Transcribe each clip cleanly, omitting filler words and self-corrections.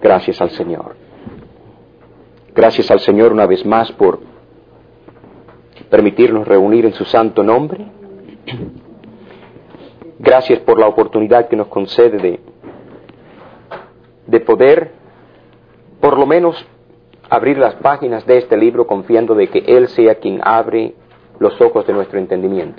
Gracias al Señor. Gracias al Señor una vez más por permitirnos reunir en su santo nombre. Gracias por la oportunidad que nos concede de poder, por lo menos, abrir las páginas de este libro confiando de que Él sea quien abre los ojos de nuestro entendimiento.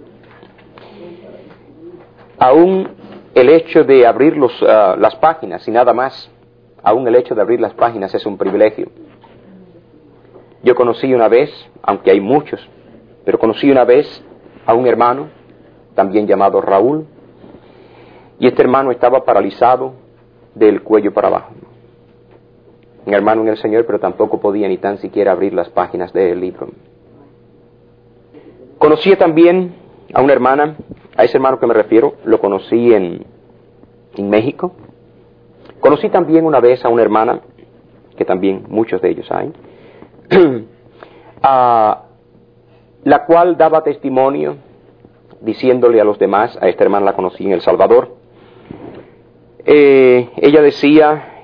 Aún el hecho de abrir las páginas y nada más, aún el hecho de abrir las páginas es un privilegio. Yo conocí una vez, aunque hay muchos, pero conocí una vez a un hermano, también llamado Raúl, y este hermano estaba paralizado del cuello para abajo. Un hermano en el Señor, pero tampoco podía ni tan siquiera abrir las páginas del libro. Conocí también a una hermana, a ese hermano que me refiero, lo conocí en México. Conocí también una vez a una hermana, que también muchos de ellos hay, la cual daba testimonio diciéndole a los demás, a esta hermana la conocí en El Salvador, ella decía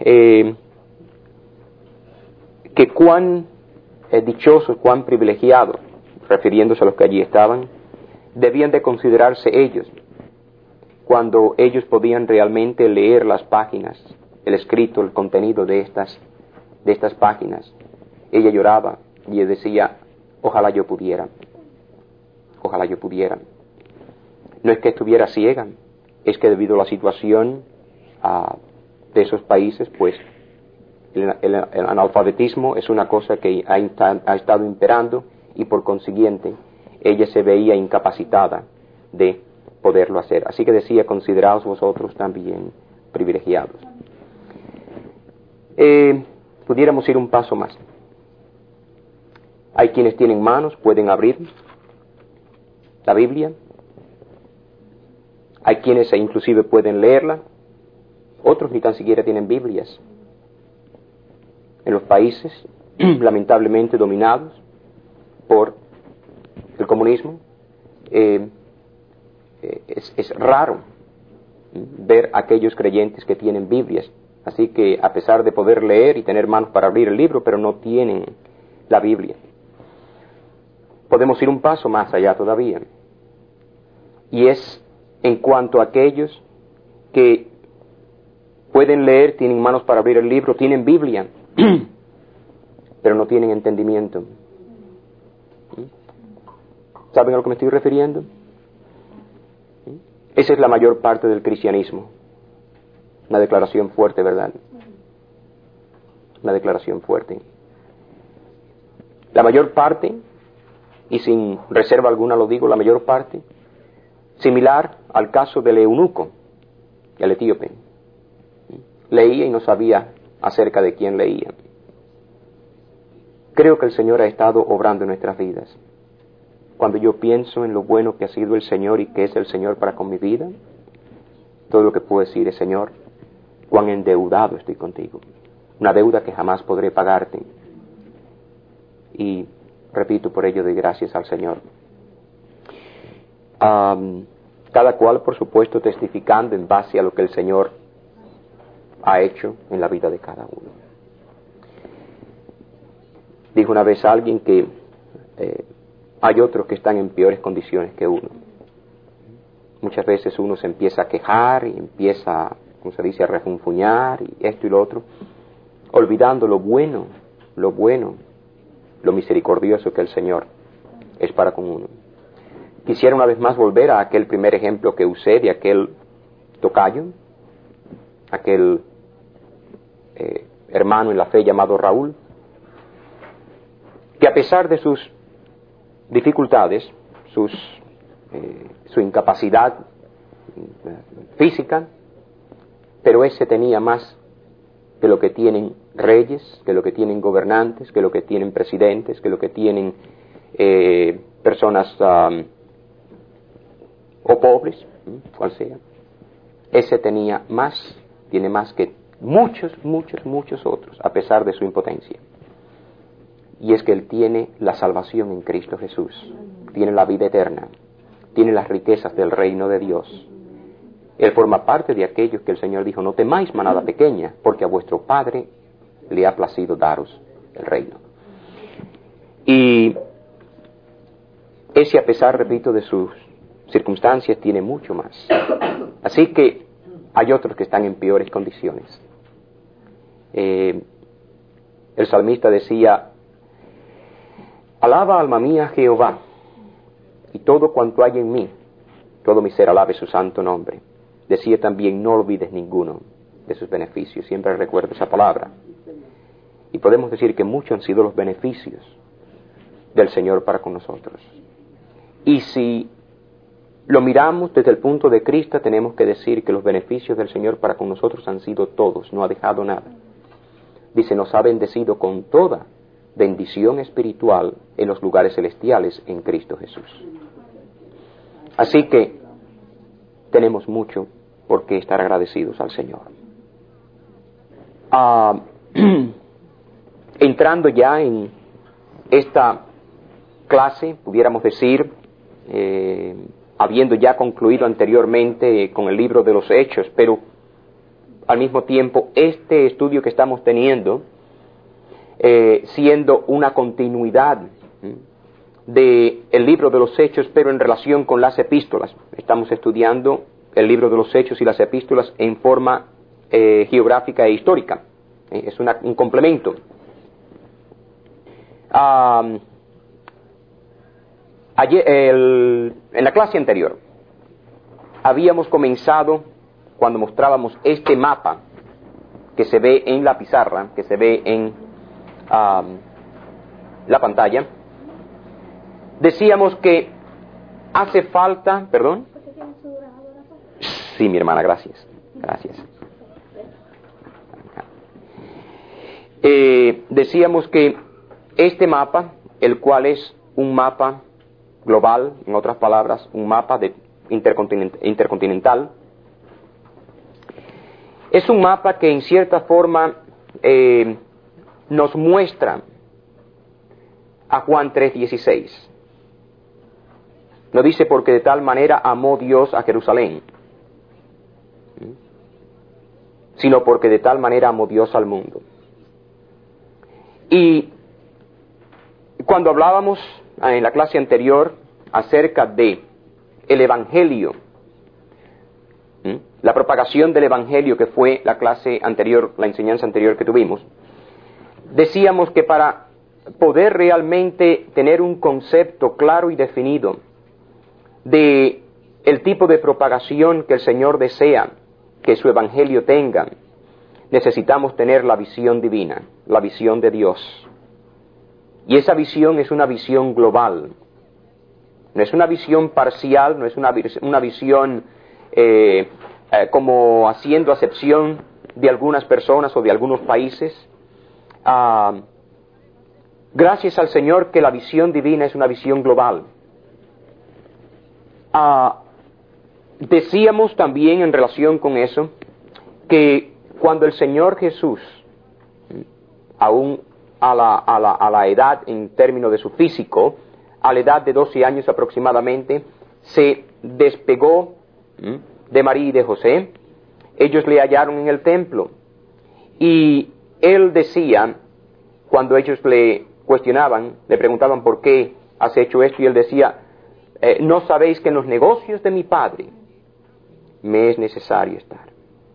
que cuán dichosos, cuán privilegiados, refiriéndose a los que allí estaban, debían de considerarse ellos cuando ellos podían realmente leer las páginas, el escrito, el contenido de estas páginas. Ella lloraba y ella decía, ojalá yo pudiera, ojalá yo pudiera. No es que estuviera ciega, es que debido a la situación de esos países, pues el analfabetismo es una cosa que ha estado imperando y por consiguiente ella se veía incapacitada de poderlo hacer. Así que decía, consideraos vosotros también privilegiados. Pudiéramos ir un paso más. Hay quienes tienen manos, pueden abrir la Biblia. Hay quienes inclusive pueden leerla. Otros ni tan siquiera tienen Biblias. En los países lamentablemente dominados por el comunismo, es raro ver aquellos creyentes que tienen Biblias. Así que a pesar de poder leer y tener manos para abrir el libro, pero no tienen la Biblia. Podemos ir un paso más allá todavía. Y es en cuanto a aquellos que pueden leer, tienen manos para abrir el libro, tienen Biblia, pero no tienen entendimiento. ¿Saben a lo que me estoy refiriendo? Esa es la mayor parte del cristianismo. Una declaración fuerte, ¿verdad? Una declaración fuerte. La mayor parte, y sin reserva alguna lo digo, la mayor parte, similar al caso del eunuco, el etíope. Leía y no sabía acerca de quién leía. Creo que el Señor ha estado obrando en nuestras vidas. Cuando yo pienso en lo bueno que ha sido el Señor y que es el Señor para con mi vida, todo lo que puedo decir es, Señor, cuán endeudado estoy contigo. Una deuda que jamás podré pagarte. Y repito, por ello doy gracias al Señor. Cada cual, por supuesto, testificando en base a lo que el Señor ha hecho en la vida de cada uno. Dijo una vez alguien que hay otros que están en peores condiciones que uno. Muchas veces uno se empieza a quejar y empieza, como se dice, a refunfuñar y esto y lo otro, olvidando lo bueno, lo misericordioso que el Señor es para con uno. Quisiera una vez más volver a aquel primer ejemplo que usé de aquel tocayo, aquel hermano en la fe llamado Raúl, que a pesar de sus dificultades, su incapacidad física, pero ese tenía más que lo que tienen reyes, que lo que tienen gobernantes, que lo que tienen presidentes, que lo que tienen personas o pobres, cual sea. Ese tiene más que muchos otros, a pesar de su impotencia. Y es que él tiene la salvación en Cristo Jesús, tiene la vida eterna, tiene las riquezas del reino de Dios, Él forma parte de aquellos que el Señor dijo, no temáis manada pequeña, porque a vuestro Padre le ha placido daros el reino. Y ese, a pesar, repito, de sus circunstancias, tiene mucho más. Así que hay otros que están en peores condiciones. El salmista decía, alaba alma mía Jehová, y todo cuanto hay en mí, todo mi ser alabe su santo nombre. Decía también, no olvides ninguno de sus beneficios. Siempre recuerdo esa palabra. Y podemos decir que muchos han sido los beneficios del Señor para con nosotros. Y si lo miramos desde el punto de Cristo, tenemos que decir que los beneficios del Señor para con nosotros han sido todos, no ha dejado nada. Dice, nos ha bendecido con toda bendición espiritual en los lugares celestiales en Cristo Jesús. Así que tenemos mucho por qué estar agradecidos al Señor. Entrando ya en esta clase, pudiéramos decir, habiendo ya concluido anteriormente con el libro de los Hechos, pero al mismo tiempo este estudio que estamos teniendo, siendo una continuidad del libro de los Hechos, pero en relación con las epístolas. Estamos estudiando el libro de los Hechos y las epístolas en forma geográfica e histórica. Es un complemento. En la clase anterior habíamos comenzado cuando mostrábamos este mapa que se ve en la pizarra, que se ve en la pantalla. Decíamos que hace falta, ¿perdón? Sí, mi hermana, gracias. Decíamos que este mapa, el cual es un mapa global, en otras palabras, un mapa intercontinental, es un mapa que en cierta forma nos muestra a Juan 3:16. No dice porque de tal manera amó Dios a Jerusalén, sino porque de tal manera amó Dios al mundo. Y cuando hablábamos en la clase anterior acerca de el Evangelio, la propagación del Evangelio, que fue la clase anterior, la enseñanza anterior que tuvimos, decíamos que para poder realmente tener un concepto claro y definido de el tipo de propagación que el Señor desea que su Evangelio tenga, necesitamos tener la visión divina, la visión de Dios. Y esa visión es una visión global. No es una visión parcial, no es una visión como haciendo acepción de algunas personas o de algunos países. Gracias al Señor que la visión divina es una visión global. Decíamos también en relación con eso que cuando el Señor Jesús, aún a la edad en términos de su físico, a la edad de 12 años aproximadamente, se despegó de María y de José, ellos le hallaron en el templo y él decía, cuando ellos le cuestionaban, le preguntaban por qué has hecho esto, y él decía, no sabéis que en los negocios de mi Padre me es necesario estar.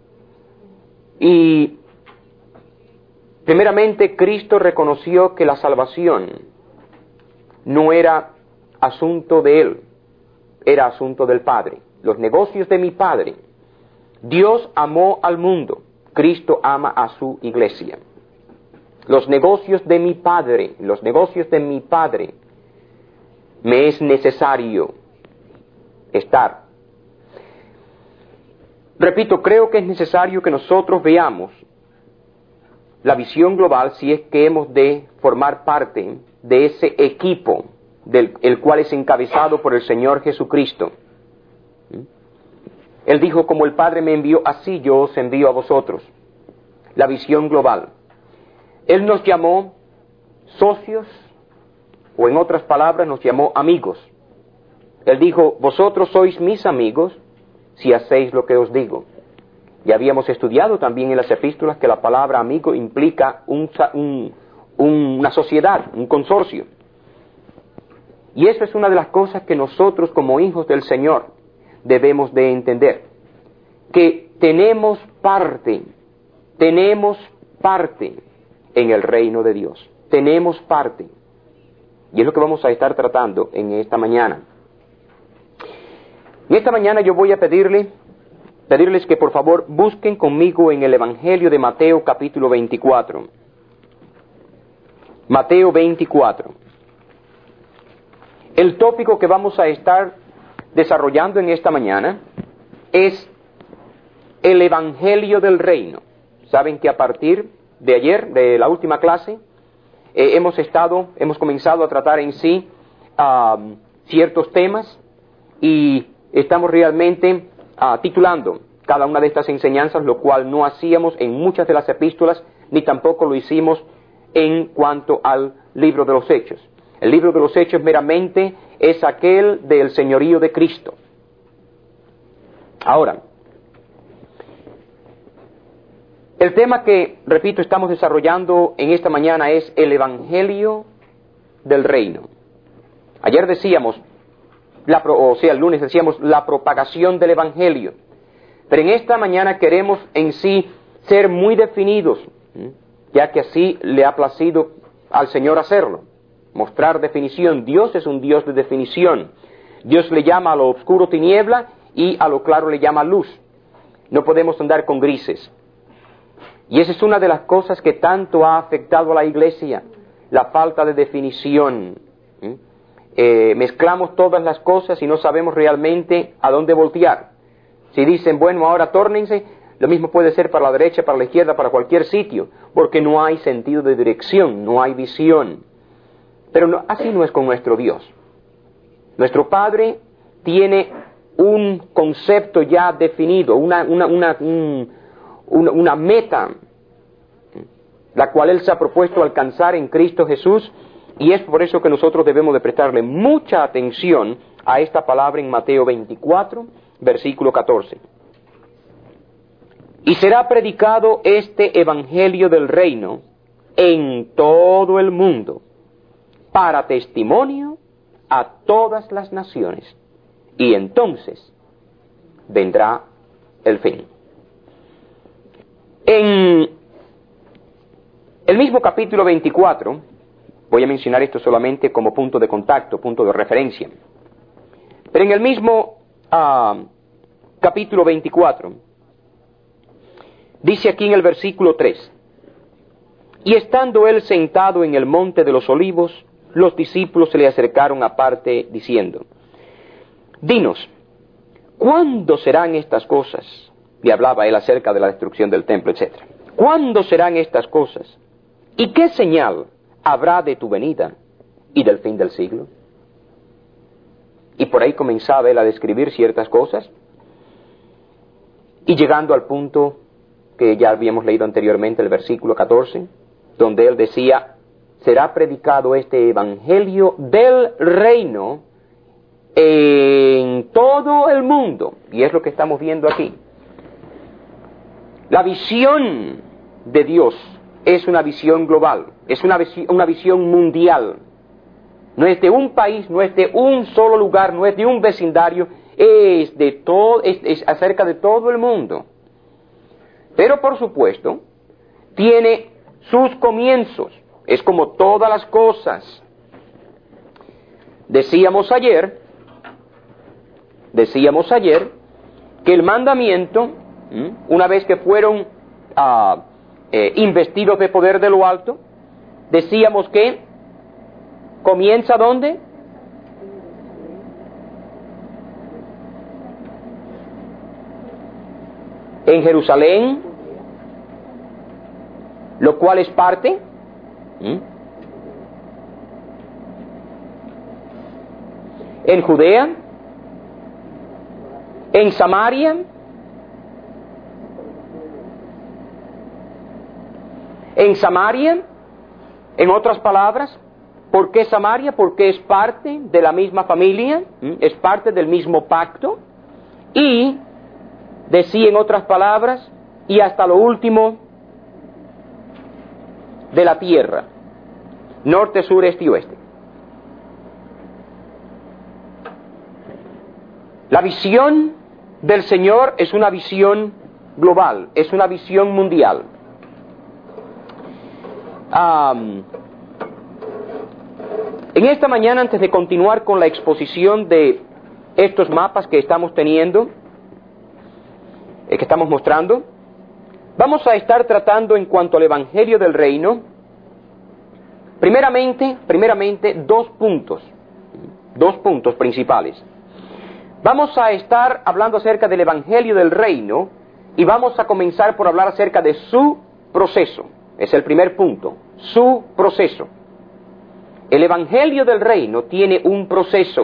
Y primeramente Cristo reconoció que la salvación no era asunto de él, era asunto del Padre. Los negocios de mi Padre. Dios amó al mundo, Cristo ama a su iglesia. Los negocios de mi Padre, me es necesario estar. Repito, creo que es necesario que nosotros veamos la visión global si es que hemos de formar parte de ese equipo el cual es encabezado por el Señor Jesucristo. Él dijo, como el Padre me envió, así yo os envío a vosotros. La visión global. Él nos llamó socios, o en otras palabras nos llamó amigos. Él dijo, vosotros sois mis amigos si hacéis lo que os digo. Ya habíamos estudiado también en las epístolas que la palabra amigo implica una sociedad, un consorcio. Y eso es una de las cosas que nosotros como hijos del Señor debemos de entender. Que tenemos parte en el reino de Dios. Tenemos parte. Y es lo que vamos a estar tratando en esta mañana. En esta mañana yo voy a pedirles que por favor busquen conmigo en el Evangelio de Mateo capítulo 24. Mateo 24. El tópico que vamos a estar desarrollando en esta mañana es el Evangelio del Reino. Saben que a partir de ayer, de la última clase, hemos comenzado a tratar en sí ciertos temas y estamos realmente titulando cada una de estas enseñanzas, lo cual no hacíamos en muchas de las epístolas, ni tampoco lo hicimos en cuanto al libro de los Hechos. El libro de los Hechos meramente es aquel del señorío de Cristo. Ahora, el tema que, repito, estamos desarrollando en esta mañana es el Evangelio del Reino. Ayer decíamos, el lunes decíamos la propagación del Evangelio. Pero en esta mañana queremos en sí ser muy definidos, ya que así le ha placido al Señor hacerlo. Mostrar definición. Dios es un Dios de definición. Dios le llama a lo oscuro tiniebla y a lo claro le llama luz. No podemos andar con grises. Y esa es una de las cosas que tanto ha afectado a la iglesia, la falta de definición. Mezclamos todas las cosas y no sabemos realmente a dónde voltear. Si dicen, bueno, ahora tórnense, lo mismo puede ser para la derecha, para la izquierda, para cualquier sitio, porque no hay sentido de dirección, no hay visión. Pero así no es con nuestro Dios. Nuestro Padre tiene un concepto ya definido, una meta, la cual Él se ha propuesto alcanzar en Cristo Jesús, y es por eso que nosotros debemos de prestarle mucha atención a esta palabra en Mateo 24, versículo 14. Y será predicado este evangelio del reino en todo el mundo, para testimonio a todas las naciones, y entonces vendrá el fin. En el mismo capítulo 24, voy a mencionar esto solamente como punto de contacto, punto de referencia, pero en el mismo capítulo 24, dice aquí en el versículo 3, y estando él sentado en el monte de los olivos, los discípulos se le acercaron aparte diciendo, dinos, ¿cuándo serán estas cosas? Y hablaba él acerca de la destrucción del templo, etc. ¿Cuándo serán estas cosas? ¿Y qué señal habrá de tu venida y del fin del siglo? Y por ahí comenzaba él a describir ciertas cosas, y llegando al punto que ya habíamos leído anteriormente, el versículo 14, donde él decía, será predicado este evangelio del reino en todo el mundo. Y es lo que estamos viendo aquí. La visión de Dios es una visión global, es una visión mundial. No es de un país, no es de un solo lugar, no es de un vecindario, es acerca de todo el mundo. Pero por supuesto, tiene sus comienzos, es como todas las cosas. Decíamos ayer que el mandamiento, una vez que fueron investidos de poder de lo alto, decíamos que comienza ¿dónde? En Jerusalén, lo cual es parte en Judea, en Samaria, en otras palabras, ¿por qué Samaria? Porque es parte de la misma familia, es parte del mismo pacto, y de sí en otras palabras, y hasta lo último de la tierra, norte, sur, este y oeste. La visión del Señor es una visión global, es una visión mundial. En esta mañana, antes de continuar con la exposición de estos mapas que estamos teniendo, que estamos mostrando, vamos a estar tratando en cuanto al Evangelio del Reino, primeramente dos puntos principales. Vamos a estar hablando acerca del Evangelio del Reino y vamos a comenzar por hablar acerca de su proceso. Es el primer punto, su proceso. El Evangelio del Reino tiene un proceso.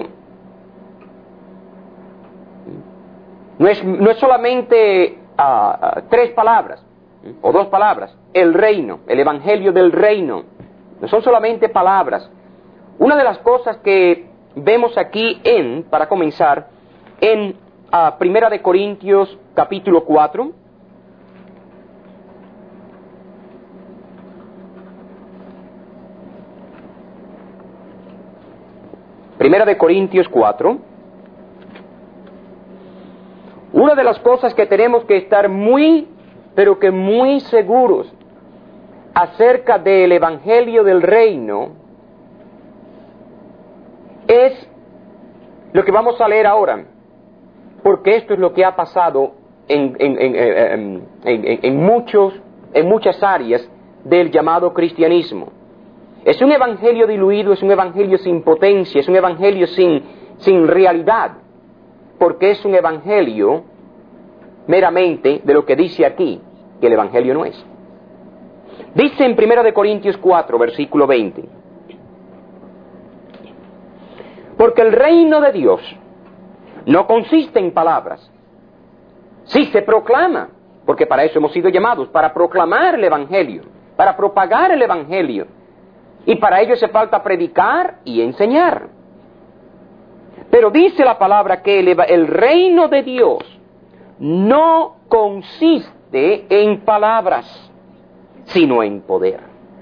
No es solamente tres palabras o dos palabras. El reino, el Evangelio del Reino. No son solamente palabras. Una de las cosas que vemos aquí para comenzar, en Primera de Corintios capítulo 4, Primera de Corintios 4, una de las cosas que tenemos que estar pero que muy seguros acerca del Evangelio del Reino es lo que vamos a leer ahora, porque esto es lo que ha pasado en muchas áreas del llamado cristianismo. Es un evangelio diluido, es un evangelio sin potencia, es un evangelio sin realidad, porque es un evangelio meramente de lo que dice aquí, que el evangelio no es. Dice en 1 Corintios 4, versículo 20, porque el reino de Dios no consiste en palabras. Sí se proclama, porque para eso hemos sido llamados, para proclamar el evangelio, para propagar el evangelio. Y para ello hace falta predicar y enseñar. Pero dice la palabra que el reino de Dios no consiste en palabras, sino en poder.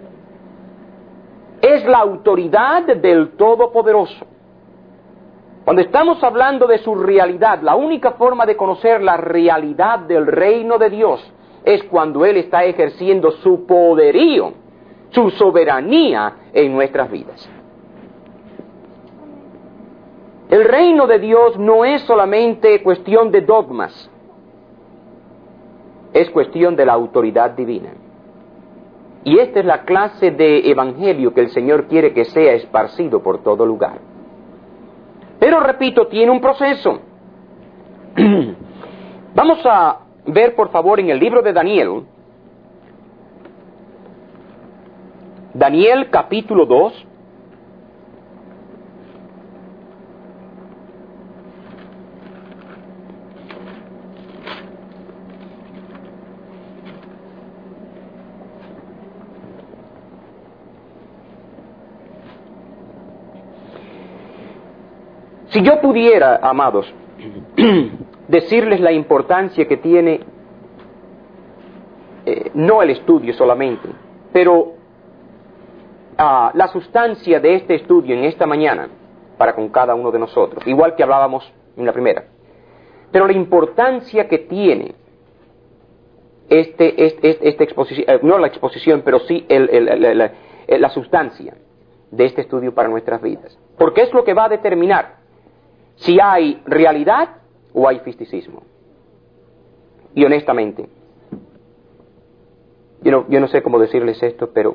Es la autoridad del Todopoderoso. Cuando estamos hablando de su realidad, la única forma de conocer la realidad del reino de Dios es cuando Él está ejerciendo su poderío, su soberanía en nuestras vidas. El reino de Dios no es solamente cuestión de dogmas, es cuestión de la autoridad divina. Y esta es la clase de evangelio que el Señor quiere que sea esparcido por todo lugar. Pero repito, tiene un proceso. Vamos a ver, por favor, en el libro de Daniel, Daniel capítulo 2, si yo pudiera, amados, decirles la importancia que tiene, no el estudio solamente, pero la sustancia de este estudio en esta mañana, para con cada uno de nosotros, igual que hablábamos en la primera, pero la importancia que tiene esta exposición, no la exposición, pero sí la sustancia de este estudio para nuestras vidas, porque es lo que va a determinar si hay realidad o hay misticismo. Y honestamente, yo no sé cómo decirles esto, pero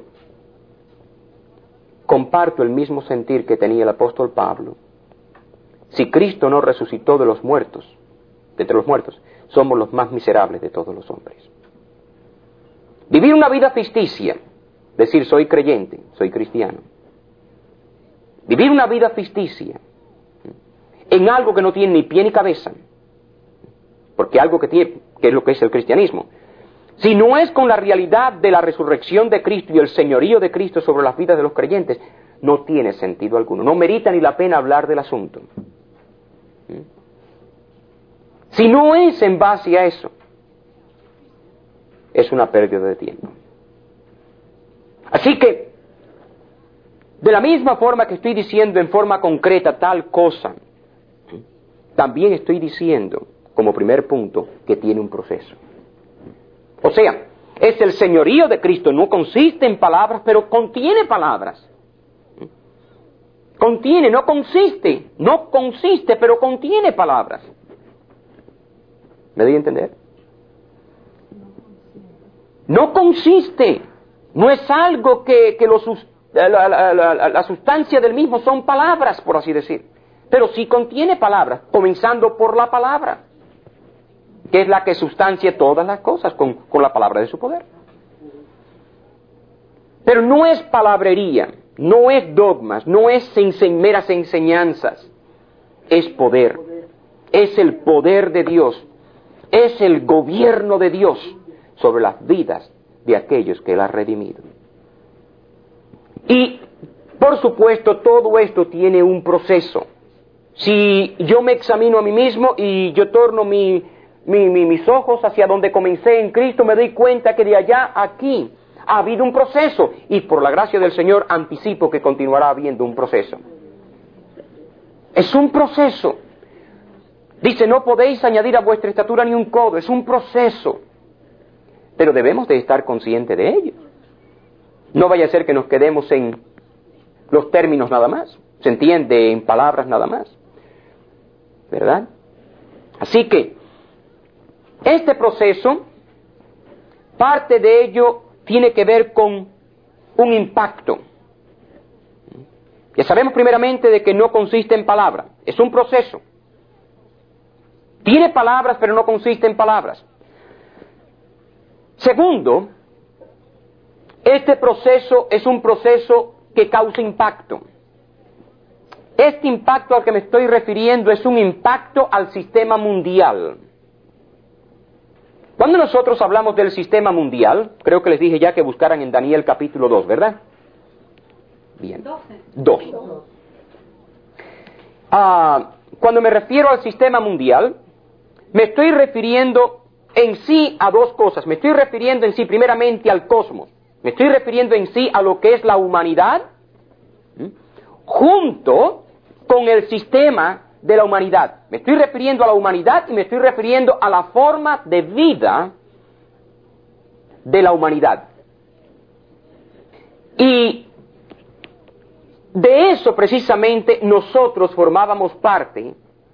comparto el mismo sentir que tenía el apóstol Pablo. Si Cristo no resucitó de entre los muertos, somos los más miserables de todos los hombres. Vivir una vida ficticia, decir soy creyente, soy cristiano. Vivir una vida ficticia en algo que no tiene ni pie ni cabeza, porque algo que es lo que es el cristianismo, si no es con la realidad de la resurrección de Cristo y el señorío de Cristo sobre las vidas de los creyentes, no tiene sentido alguno, no merita ni la pena hablar del asunto. Si no es en base a eso, es una pérdida de tiempo. Así que, de la misma forma que estoy diciendo en forma concreta tal cosa, también estoy diciendo, como primer punto, que tiene un proceso. O sea, es el señorío de Cristo, no consiste en palabras, pero contiene palabras. Contiene, no consiste, pero contiene palabras. ¿Me doy a entender? No consiste, no es algo que la sustancia del mismo son palabras, por así decir. Pero sí contiene palabras, comenzando por la palabra, que es la que sustancia todas las cosas con la palabra de su poder. Pero no es palabrería, no es dogmas, no es meras enseñanzas, es poder, es el poder de Dios, es el gobierno de Dios sobre las vidas de aquellos que Él ha redimido. Y, por supuesto, todo esto tiene un proceso. Si yo me examino a mí mismo y yo torno mis ojos hacia donde comencé en Cristo, me doy cuenta que de allá a aquí ha habido un proceso, y por la gracia del Señor anticipo que continuará habiendo un proceso. Es un proceso. Dice, no podéis añadir a vuestra estatura ni un codo, es un proceso. Pero debemos de estar conscientes de ello. No vaya a ser que nos quedemos en los términos nada más, se entiende en palabras nada más, ¿verdad? Así que, este proceso, parte de ello tiene que ver con un impacto. Ya sabemos primeramente de que no consiste en palabras, es un proceso. Tiene palabras, pero no consiste en palabras. Segundo, este proceso es un proceso que causa impacto. Este impacto al que me estoy refiriendo es un impacto al sistema mundial. Cuando nosotros hablamos del sistema mundial, creo que les dije ya que buscaran en Daniel capítulo 2, ¿verdad? Bien. 2. Cuando me refiero al sistema mundial, me estoy refiriendo en sí a dos cosas. Me estoy refiriendo en sí primeramente al cosmos. Me estoy refiriendo en sí a lo que es la humanidad, junto con el sistema de la humanidad. Me estoy refiriendo a la humanidad y me estoy refiriendo a la forma de vida de la humanidad. Y de eso precisamente nosotros formábamos parte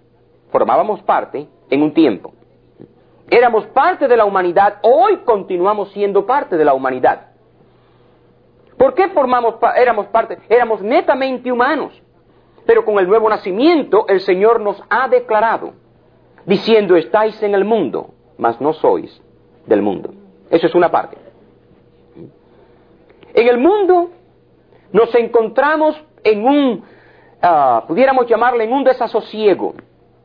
en un tiempo. Éramos parte de la humanidad, hoy continuamos siendo parte de la humanidad. ¿Por qué éramos parte? Éramos netamente humanos. Pero con el nuevo nacimiento, el Señor nos ha declarado, diciendo, estáis en el mundo, mas no sois del mundo. Eso es una parte. En el mundo nos encontramos en pudiéramos llamarle en un desasosiego,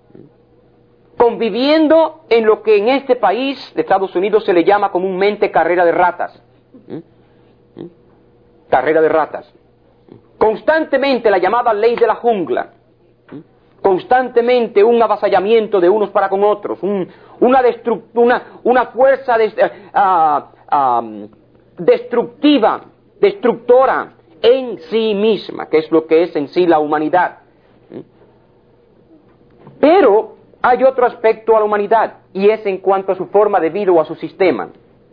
conviviendo en lo que en este país de Estados Unidos se le llama comúnmente carrera de ratas. Carrera de ratas. Constantemente la llamada ley de la jungla. Constantemente un avasallamiento de unos para con otros. Una fuerza destructora en sí misma, que es lo que es en sí la humanidad. Pero hay otro aspecto a la humanidad, y es en cuanto a su forma de vida o a su sistema.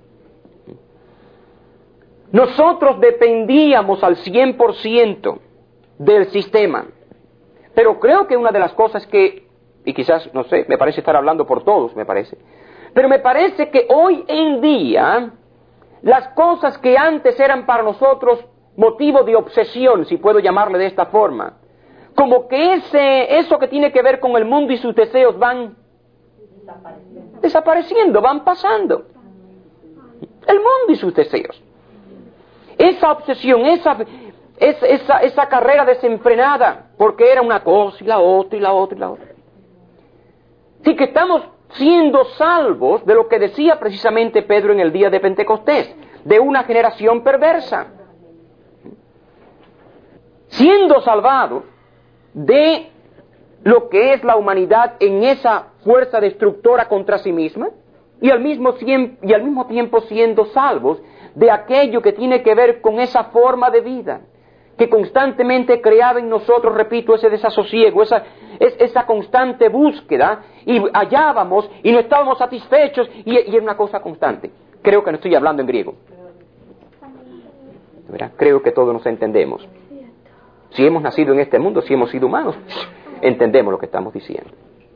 Nosotros dependíamos al 100% del sistema. Pero creo que una de las cosas que, y quizás, no sé, me parece estar hablando por todos, me parece. Pero me parece que hoy en día, las cosas que antes eran para nosotros motivo de obsesión, si puedo llamarle de esta forma, como que eso que tiene que ver con el mundo y sus deseos van desapareciendo, van pasando. El mundo y sus deseos. Esa obsesión, esa carrera desenfrenada, porque era una cosa y la otra y la otra y la otra. Así que estamos siendo salvos de lo que decía precisamente Pedro en el día de Pentecostés, de una generación perversa. Siendo salvados de lo que es la humanidad en esa fuerza destructora contra sí misma y al mismo tiempo siendo salvos de aquello que tiene que ver con esa forma de vida que constantemente creaba en nosotros, repito, ese desasosiego, esa constante búsqueda, y hallábamos y no estábamos satisfechos, y era una cosa constante. Creo que no estoy hablando en griego. ¿Verdad? Creo que todos nos entendemos. Si hemos nacido en este mundo, si hemos sido humanos, entendemos lo que estamos diciendo.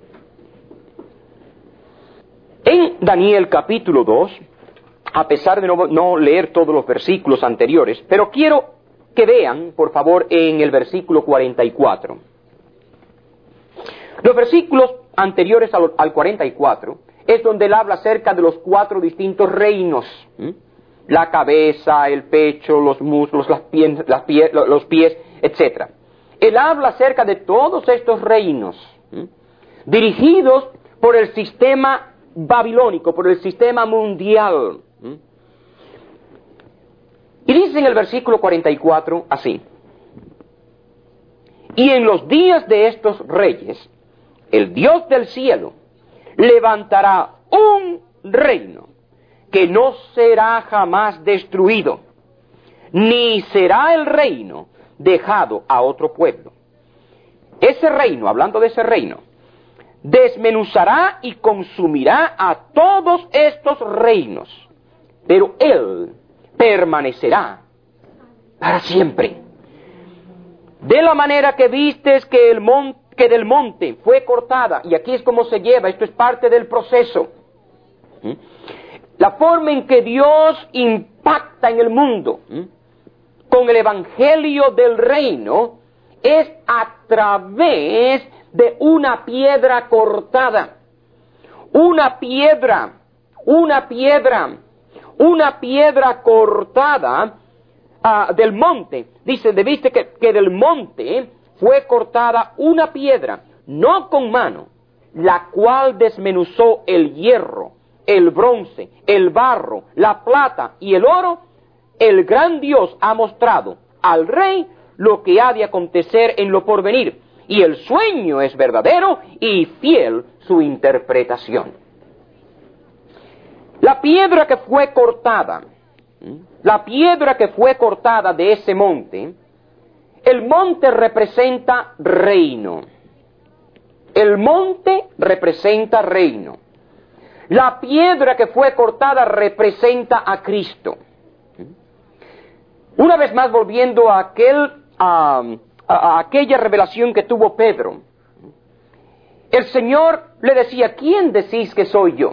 En Daniel capítulo 2, a pesar de no leer todos los versículos anteriores, pero quiero que vean, por favor, en el versículo 44. Los versículos anteriores al 44 es donde él habla acerca de los 4 distintos reinos. La cabeza, el pecho, los muslos, los pies, etc. Él habla acerca de todos estos reinos, dirigidos por el sistema babilónico, por el sistema mundial. Y dice en el versículo 44 así: y en los días de estos reyes, el Dios del cielo levantará un reino que no será jamás destruido, ni será el reino dejado a otro pueblo. Ese reino, hablando de ese reino, desmenuzará y consumirá a todos estos reinos, pero él permanecerá para siempre. De la manera que vistes que del monte fue cortada, y aquí es como se lleva, esto es parte del proceso. La forma en que Dios impacta en el mundo con el evangelio del reino es a través de una piedra cortada. Una piedra cortada del monte. Dice, viste que del monte fue cortada una piedra, no con mano, la cual desmenuzó el hierro, el bronce, el barro, la plata y el oro. El gran Dios ha mostrado al rey lo que ha de acontecer en lo porvenir, y el sueño es verdadero y fiel su interpretación. La piedra que fue cortada de ese monte, el monte representa reino. El monte representa reino. La piedra que fue cortada representa a Cristo. Una vez más, volviendo a aquella revelación que tuvo Pedro, el Señor le decía: ¿quién decís que soy yo?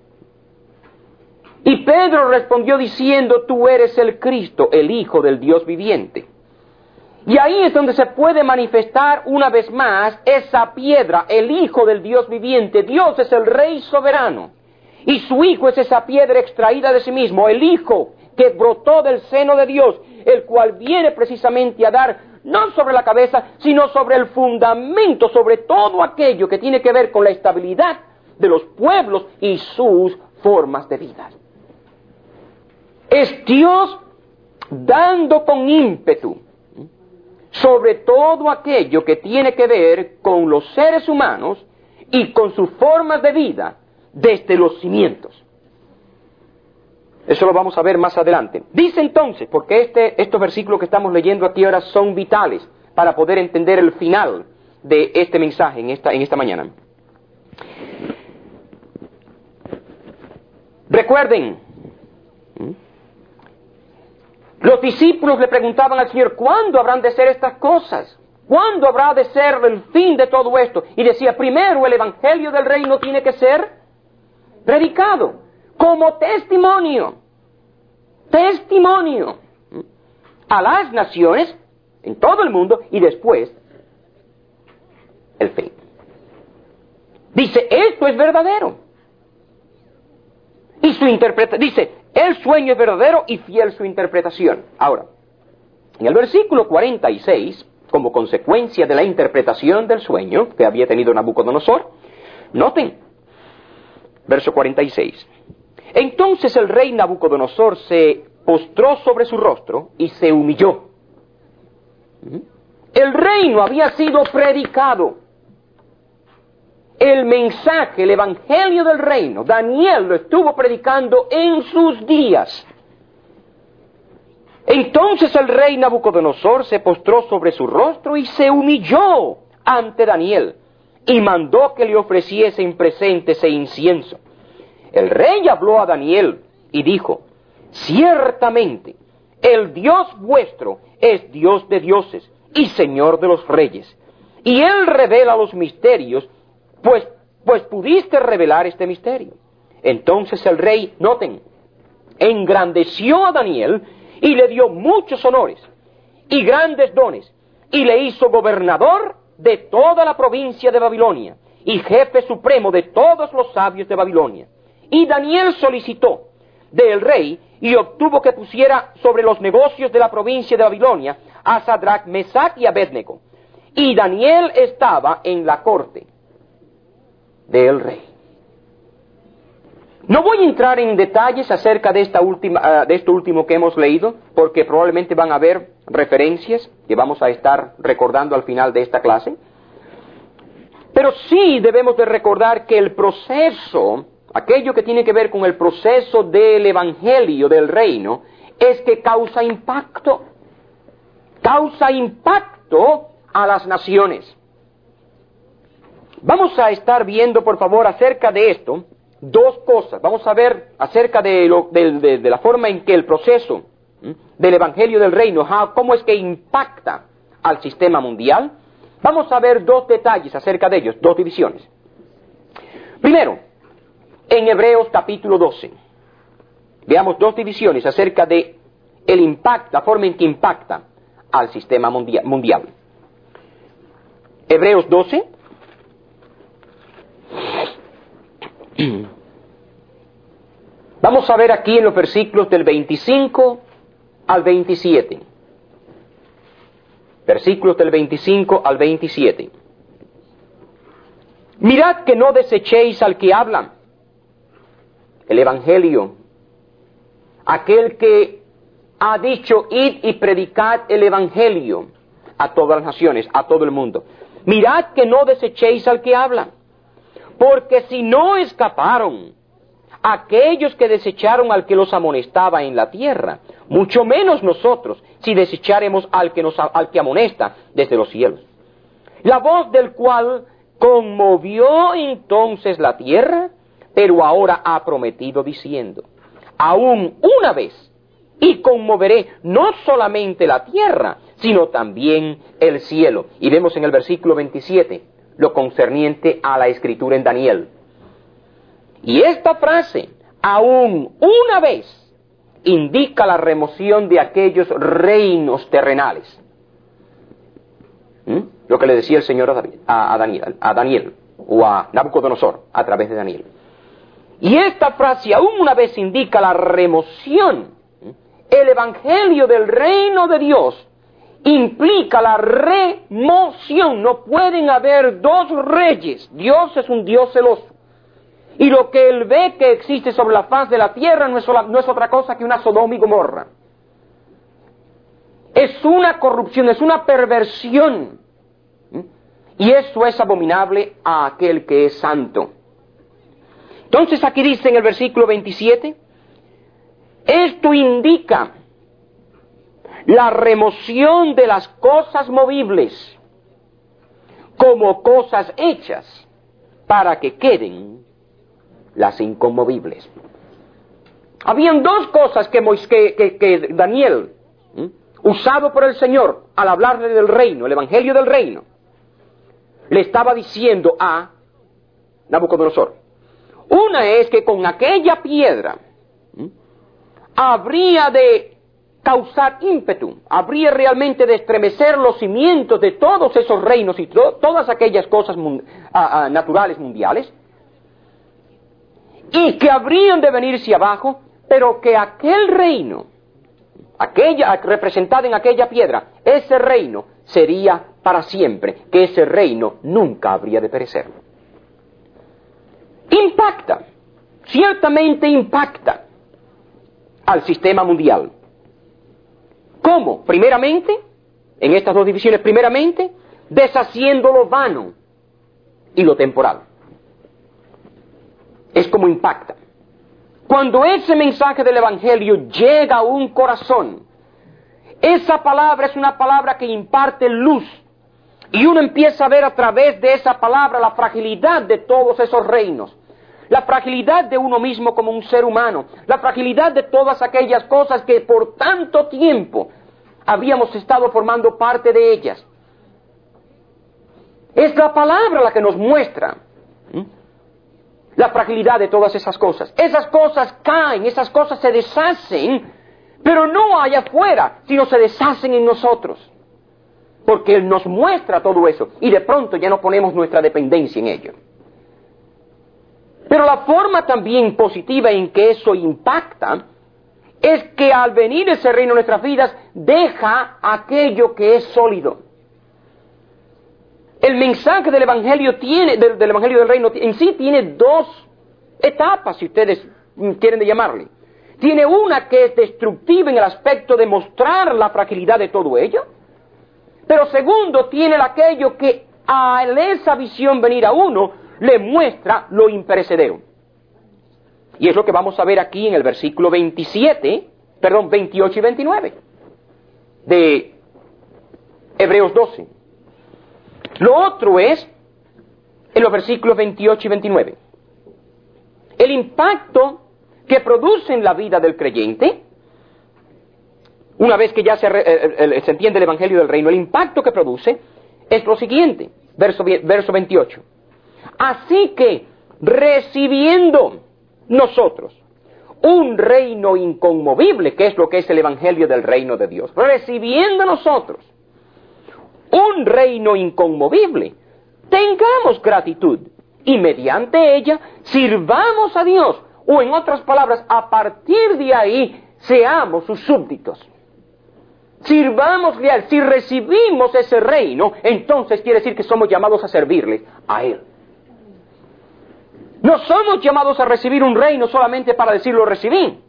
Y Pedro respondió diciendo: tú eres el Cristo, el Hijo del Dios viviente. Y ahí es donde se puede manifestar una vez más esa piedra, el Hijo del Dios viviente. Dios es el Rey soberano, y su Hijo es esa piedra extraída de sí mismo, el Hijo que brotó del seno de Dios, el cual viene precisamente a dar, no sobre la cabeza, sino sobre el fundamento, sobre todo aquello que tiene que ver con la estabilidad de los pueblos y sus formas de vida. Es Dios dando con ímpetu sobre todo aquello que tiene que ver con los seres humanos y con sus formas de vida desde los cimientos. Eso lo vamos a ver más adelante. Dice entonces, porque estos versículos que estamos leyendo aquí ahora son vitales para poder entender el final de este mensaje en esta mañana. Recuerden, los discípulos le preguntaban al Señor: ¿cuándo habrán de ser estas cosas? ¿Cuándo habrá de ser el fin de todo esto? Y decía: primero el evangelio del reino tiene que ser predicado como testimonio a las naciones en todo el mundo, y después el fin. Dice: esto es verdadero. Y dice: el sueño es verdadero y fiel su interpretación. Ahora, en el versículo 46, como consecuencia de la interpretación del sueño que había tenido Nabucodonosor, noten, verso 46. Entonces el rey Nabucodonosor se postró sobre su rostro y se humilló. El reino había sido predicado. el mensaje, el evangelio del reino, Daniel lo estuvo predicando en sus días. Entonces el rey Nabucodonosor se postró sobre su rostro y se humilló ante Daniel y mandó que le ofreciesen presentes e incienso. El rey habló a Daniel y dijo: ciertamente el Dios vuestro es Dios de dioses y Señor de los reyes, y Él revela los misterios, pues pudiste revelar este misterio. Entonces el rey, noten, engrandeció a Daniel y le dio muchos honores y grandes dones, y le hizo gobernador de toda la provincia de Babilonia y jefe supremo de todos los sabios de Babilonia. Y Daniel solicitó del rey y obtuvo que pusiera sobre los negocios de la provincia de Babilonia a Sadrach, Mesach y Abednego. Y Daniel estaba en la corte del rey. No voy a entrar en detalles acerca de esto último que hemos leído, porque probablemente van a haber referencias que vamos a estar recordando al final de esta clase. Pero sí debemos de recordar que el proceso, aquello que tiene que ver con el proceso del evangelio del reino, es que causa impacto a las naciones. Vamos a estar viendo, por favor, acerca de esto, dos cosas. Vamos a ver acerca de la forma en que el proceso del evangelio del reino, cómo es que impacta al sistema mundial. Vamos a ver dos detalles acerca de ellos, dos divisiones. Primero, en Hebreos capítulo 12, veamos dos divisiones acerca de el impacto, la forma en que impacta al sistema mundial. Hebreos 12. Vamos a ver aquí en los versículos del 25 al 27. Versículos del 25 al 27. Mirad que no desechéis al que habla, el evangelio, aquel que ha dicho: id y predicad el evangelio a todas las naciones, a todo el mundo. Mirad que no desechéis al que habla, porque si no escaparon aquellos que desecharon al que los amonestaba en la tierra, mucho menos nosotros, si desecharemos al que amonesta desde los cielos. La voz del cual conmovió entonces la tierra, pero ahora ha prometido diciendo: aún una vez, y conmoveré no solamente la tierra, sino también el cielo. Y vemos en el versículo 27 lo concerniente a la escritura en Daniel. Y esta frase, aún una vez, indica la remoción de aquellos reinos terrenales. Lo que le decía el Señor a Daniel, o a Nabucodonosor, a través de Daniel. Y esta frase, aún una vez, indica la remoción. El evangelio del reino de Dios implica la remoción. No pueden haber dos reyes. Dios es un Dios celoso. Y lo que Él ve que existe sobre la faz de la tierra no es otra cosa que una Sodoma y Gomorra. Es una corrupción, es una perversión. Y eso es abominable a aquel que es santo. Entonces aquí dice en el versículo 27, esto indica la remoción de las cosas movibles como cosas hechas para que queden las inconmovibles. Habían dos cosas que Daniel, usado por el Señor al hablarle del reino, el evangelio del reino, le estaba diciendo a Nabucodonosor. Una es que con aquella piedra habría de causar ímpetu, habría realmente de estremecer los cimientos de todos esos reinos y todas aquellas cosas naturales mundiales, y que habrían de venirse abajo, pero que aquel reino, aquella representada en aquella piedra, ese reino sería para siempre, que ese reino nunca habría de perecer. Impacta, ciertamente impacta al sistema mundial. ¿Cómo? Primeramente, en estas dos divisiones, primeramente, deshaciendo lo vano y lo temporal. es como impacta. Cuando ese mensaje del Evangelio llega a un corazón, esa palabra es una palabra que imparte luz. Y uno empieza a ver a través de esa palabra la fragilidad de todos esos reinos. La fragilidad de uno mismo como un ser humano. La fragilidad de todas aquellas cosas que por tanto tiempo habíamos estado formando parte de ellas. Es la palabra la que nos muestra la fragilidad de todas esas cosas. Esas cosas caen, esas cosas se deshacen, pero no allá afuera, sino se deshacen en nosotros. Porque Él nos muestra todo eso y de pronto ya no ponemos nuestra dependencia en ello. Pero la forma también positiva en que eso impacta es que al venir ese reino en nuestras vidas deja aquello que es sólido. El mensaje del Evangelio del Evangelio del Reino en sí tiene dos etapas, si ustedes quieren llamarle. Tiene una que es destructiva en el aspecto de mostrar la fragilidad de todo ello. Pero segundo, tiene aquello que a esa visión venir a uno le muestra lo imperecedero. Y es lo que vamos a ver aquí en el versículo 28 y 29 de Hebreos 12. Lo otro es en los versículos 28 y 29. El impacto que produce en la vida del creyente, una vez que ya se entiende el Evangelio del Reino, el impacto que produce es lo siguiente, verso 28. Así que, recibiendo nosotros un reino inconmovible, que es lo que es el Evangelio del Reino de Dios, recibiendo nosotros un reino inconmovible, tengamos gratitud y mediante ella sirvamos a Dios, o en otras palabras, a partir de ahí seamos sus súbditos. Sirvámosle a Él. Si recibimos ese reino, entonces quiere decir que somos llamados a servirle a Él. No somos llamados a recibir un reino solamente para decir lo recibí.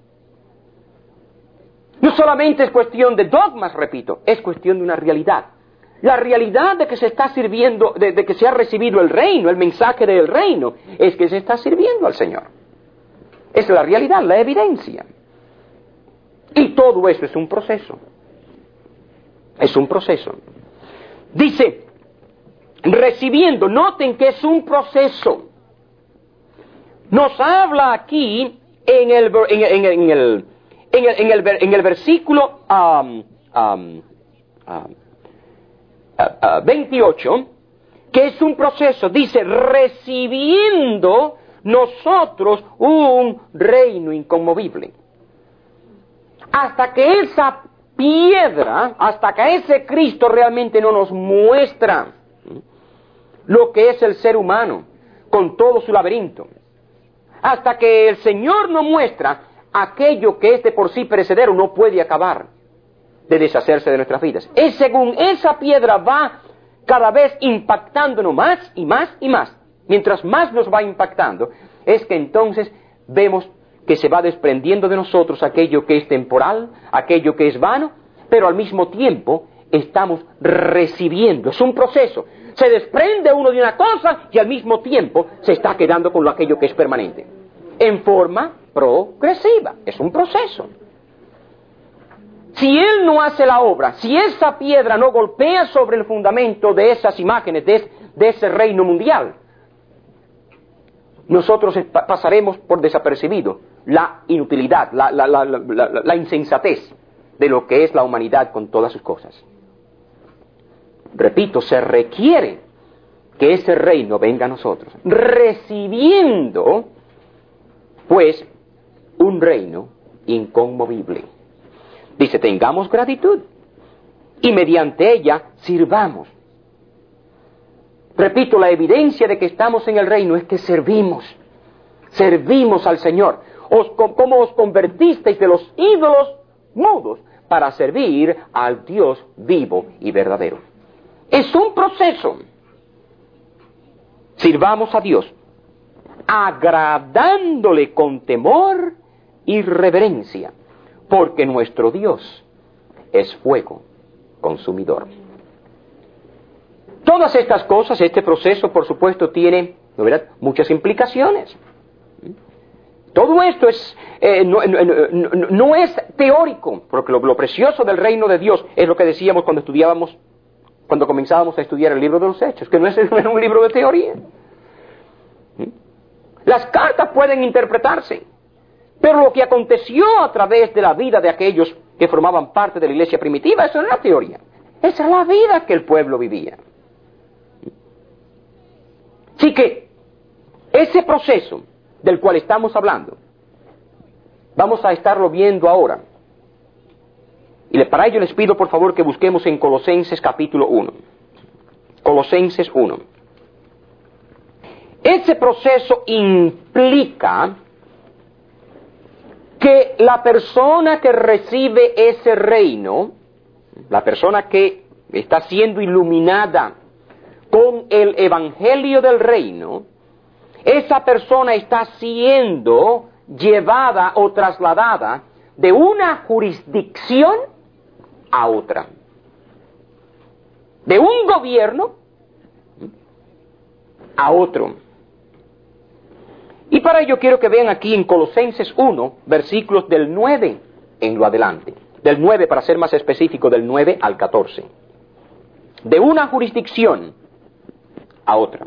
No solamente es cuestión de dogmas, repito, es cuestión de una realidad. La realidad de que se está sirviendo, de que se ha recibido el reino, el mensaje del reino, es que se está sirviendo al Señor. Es la realidad, la evidencia. Y todo eso es un proceso. Es un proceso. Dice, recibiendo, noten que es un proceso. Nos habla aquí en el versículo 28, que es un proceso. Dice, recibiendo nosotros un reino inconmovible. Hasta que esa piedra, hasta que ese Cristo realmente no nos muestra lo que es el ser humano, con todo su laberinto. Hasta que el Señor nos muestra aquello que es de por sí perecedero, no puede acabar de deshacerse de nuestras vidas. Es según esa piedra va cada vez impactándonos más y más y más. Mientras más nos va impactando, es que entonces vemos que se va desprendiendo de nosotros aquello que es temporal, aquello que es vano, pero al mismo tiempo estamos recibiendo. Es un proceso. Se desprende uno de una cosa y al mismo tiempo se está quedando con aquello que es permanente. En forma progresiva. Es un proceso. Si Él no hace la obra, si esa piedra no golpea sobre el fundamento de esas imágenes, de ese reino mundial, nosotros pasaremos por desapercibido la inutilidad, la insensatez de lo que es la humanidad con todas sus cosas. Repito, se requiere que ese reino venga a nosotros, recibiendo, pues, un reino inconmovible. Dice, tengamos gratitud y mediante ella sirvamos. Repito, la evidencia de que estamos en el reino es que servimos al Señor. ¿Cómo os convertisteis de los ídolos mudos para servir al Dios vivo y verdadero? Es un proceso. Sirvamos a Dios, agradándole con temor y reverencia, porque nuestro Dios es fuego consumidor. Todas estas cosas, este proceso, por supuesto, tiene, ¿no verdad?, muchas implicaciones. Todo esto no es teórico, porque lo precioso del reino de Dios es lo que decíamos cuando comenzábamos a estudiar el libro de los Hechos, que no es un libro de teoría. Las cartas pueden interpretarse, pero lo que aconteció a través de la vida de aquellos que formaban parte de la iglesia primitiva, eso no era teoría, esa es la vida que el pueblo vivía. Así que ese proceso del cual estamos hablando, vamos a estarlo viendo ahora. Y para ello les pido por favor que busquemos en Colosenses capítulo 1. Colosenses 1. Ese proceso implica que la persona que recibe ese reino, la persona que está siendo iluminada con el evangelio del reino, esa persona está siendo llevada o trasladada de una jurisdicción a otra, de un gobierno a otro. Y para ello quiero que vean aquí en Colosenses 1, versículos del 9 en lo adelante, del 9 para ser más específico, del 9 al 14, de una jurisdicción a otra.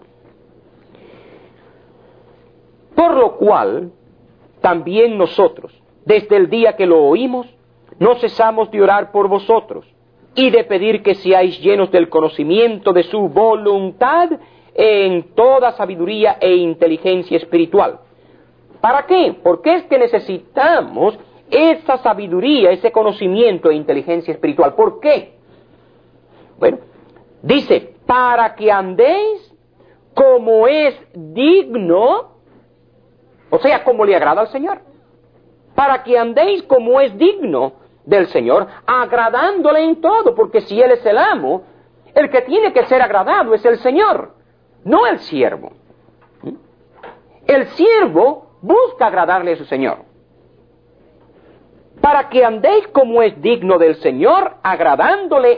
Por lo cual, también nosotros, desde el día que lo oímos, no cesamos de orar por vosotros y de pedir que seáis llenos del conocimiento de su voluntad en toda sabiduría e inteligencia espiritual. ¿Para qué? Porque es que necesitamos esa sabiduría, ese conocimiento e inteligencia espiritual. ¿Por qué? Bueno, dice, para que andéis como es digno, o sea, como le agrada al Señor. Para que andéis como es digno del Señor, agradándole en todo, porque si Él es el amo, el que tiene que ser agradado es el Señor, no el siervo. El siervo busca agradarle a su Señor. Para que andéis como es digno del Señor, agradándole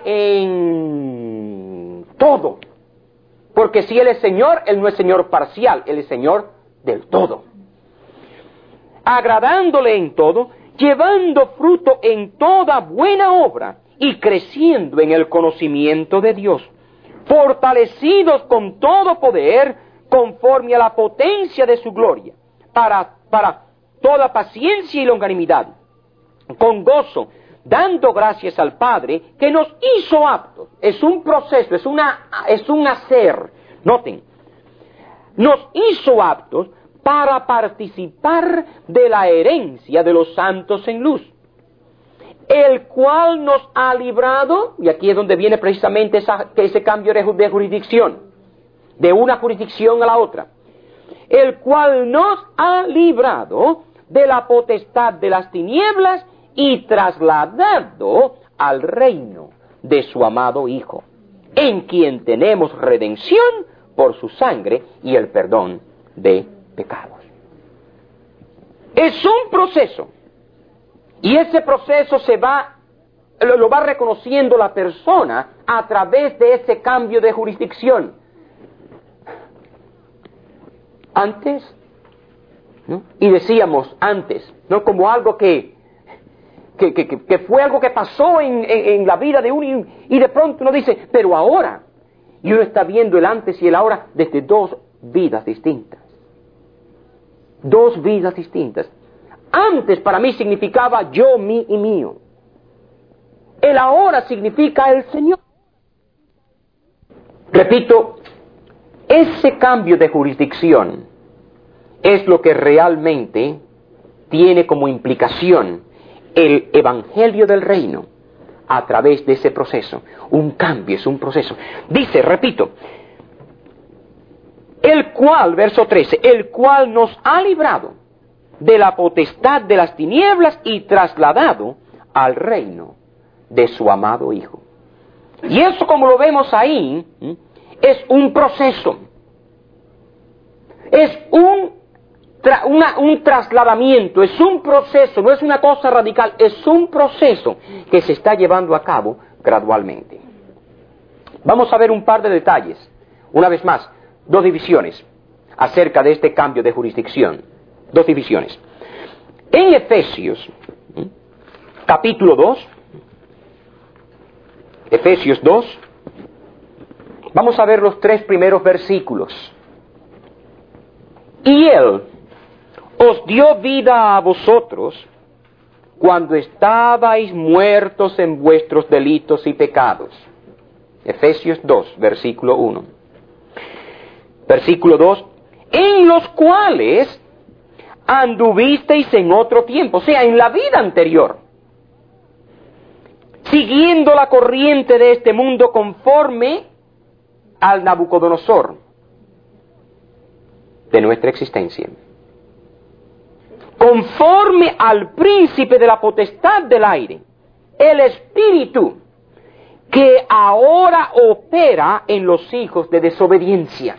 en todo. Porque si Él es Señor, Él no es Señor parcial, Él es Señor del todo. Agradándole en todo, llevando fruto en toda buena obra y creciendo en el conocimiento de Dios, fortalecidos con todo poder conforme a la potencia de su gloria, para toda paciencia y longanimidad, con gozo, dando gracias al Padre que nos hizo aptos. Es un proceso, es un hacer. Noten, nos hizo aptos para participar de la herencia de los santos en luz, el cual nos ha librado, y aquí es donde viene precisamente ese cambio de jurisdicción, de una jurisdicción a la otra, el cual nos ha librado de la potestad de las tinieblas y trasladado al reino de su amado Hijo, en quien tenemos redención por su sangre y el perdón de pecados. Es un proceso, y ese proceso lo va reconociendo la persona a través de ese cambio de jurisdicción. Antes, ¿no? Y decíamos antes, ¿no? Como algo que fue algo que pasó en la vida de uno, y de pronto uno dice, pero ahora, y uno está viendo el antes y el ahora desde dos vidas distintas. Dos vidas distintas. Antes para mí significaba yo, mí y mío. El ahora significa el Señor. Repito, ese cambio de jurisdicción es lo que realmente tiene como implicación el evangelio del reino a través de ese proceso. Un cambio, es un proceso. Dice, repito, el cual, verso 13, el cual nos ha librado de la potestad de las tinieblas y trasladado al reino de su amado Hijo. Y eso, como lo vemos ahí, es un proceso. Es un trasladamiento, es un proceso, no es una cosa radical, es un proceso que se está llevando a cabo gradualmente. Vamos a ver un par de detalles. Una vez más, dos divisiones acerca de este cambio de jurisdicción. Dos divisiones. En Efesios, capítulo 2, Efesios 2, vamos a ver los 3 primeros versículos. Y Él os dio vida a vosotros cuando estabais muertos en vuestros delitos y pecados. Efesios 2, versículo 1. Versículo 2, en los cuales anduvisteis en otro tiempo, o sea, en la vida anterior, siguiendo la corriente de este mundo conforme al Nabucodonosor de nuestra existencia, conforme al príncipe de la potestad del aire, el espíritu que ahora opera en los hijos de desobediencia,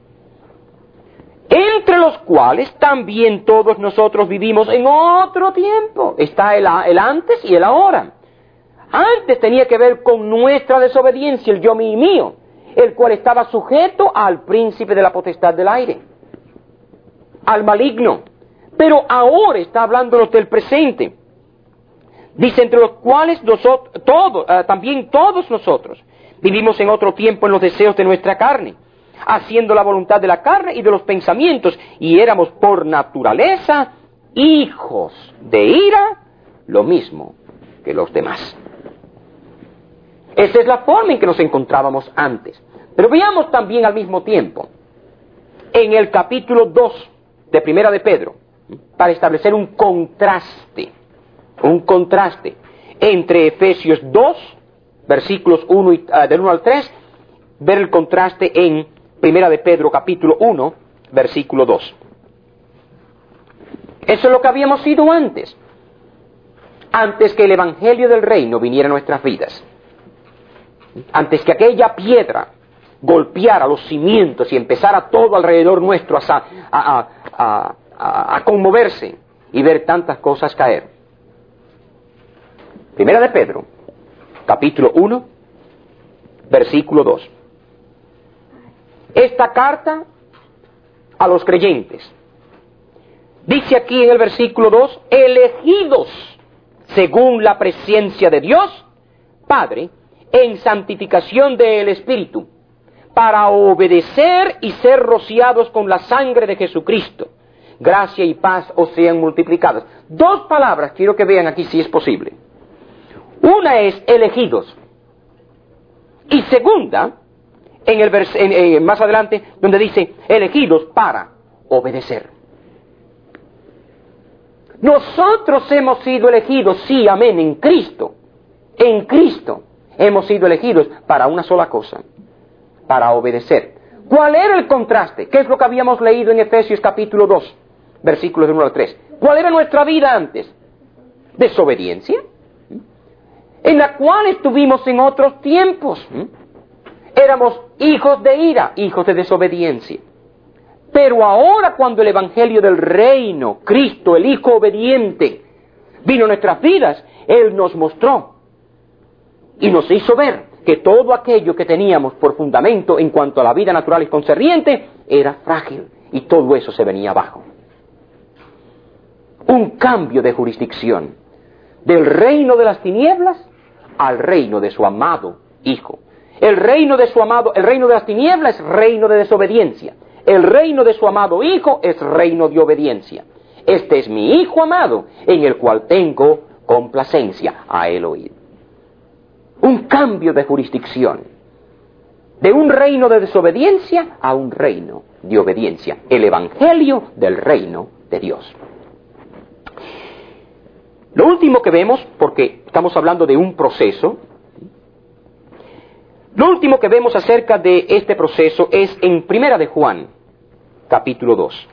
entre los cuales también todos nosotros vivimos en otro tiempo. Está el antes y el ahora. Antes tenía que ver con nuestra desobediencia, el yo mío, el cual estaba sujeto al príncipe de la potestad del aire, al maligno. Pero ahora está hablándonos del presente. Dice, entre los cuales también todos nosotros vivimos en otro tiempo en los deseos de nuestra carne, haciendo la voluntad de la carne y de los pensamientos, y éramos por naturaleza hijos de ira, lo mismo que los demás. Esa es la forma en que nos encontrábamos antes. Pero veamos también al mismo tiempo, en el capítulo 2 de Primera de Pedro, para establecer un contraste entre Efesios 2, versículos del 1 al 3, ver el contraste en Primera de Pedro, capítulo 1, versículo 2. Eso es lo que habíamos sido antes que el Evangelio del Reino viniera a nuestras vidas, antes que aquella piedra golpeara los cimientos y empezara todo alrededor nuestro a conmoverse y ver tantas cosas caer. Primera de Pedro, capítulo 1, versículo 2. Esta carta a los creyentes, dice aquí en el versículo 2, elegidos según la presencia de Dios, Padre, en santificación del Espíritu, para obedecer y ser rociados con la sangre de Jesucristo. Gracia y paz os sean multiplicadas. 2 palabras quiero que vean aquí si es posible. Una es elegidos. Y segunda, más adelante, donde dice elegidos para obedecer. Nosotros hemos sido elegidos, sí, amén, en Cristo. En Cristo hemos sido elegidos para una sola cosa, para obedecer. ¿Cuál era el contraste? ¿Qué es lo que habíamos leído en Efesios capítulo 2, versículos del 1 al 3? ¿Cuál era nuestra vida antes? Desobediencia, en la cual estuvimos en otros tiempos. Éramos hijos de ira, hijos de desobediencia. Pero ahora, cuando el Evangelio del Reino, Cristo, el Hijo obediente, vino a nuestras vidas, Él nos mostró y nos hizo ver que todo aquello que teníamos por fundamento en cuanto a la vida natural y concerniente era frágil, y todo eso se venía abajo. Un cambio de jurisdicción del reino de las tinieblas al reino de su amado Hijo. El reino de las tinieblas es reino de desobediencia. El reino de su amado Hijo es reino de obediencia. Este es mi Hijo amado, en el cual tengo complacencia, a él oír. Un cambio de jurisdicción, de un reino de desobediencia a un reino de obediencia. El Evangelio del reino de Dios. Lo último que vemos, porque estamos hablando de un proceso, lo último que vemos acerca de este proceso es en Primera de Juan, capítulo 2.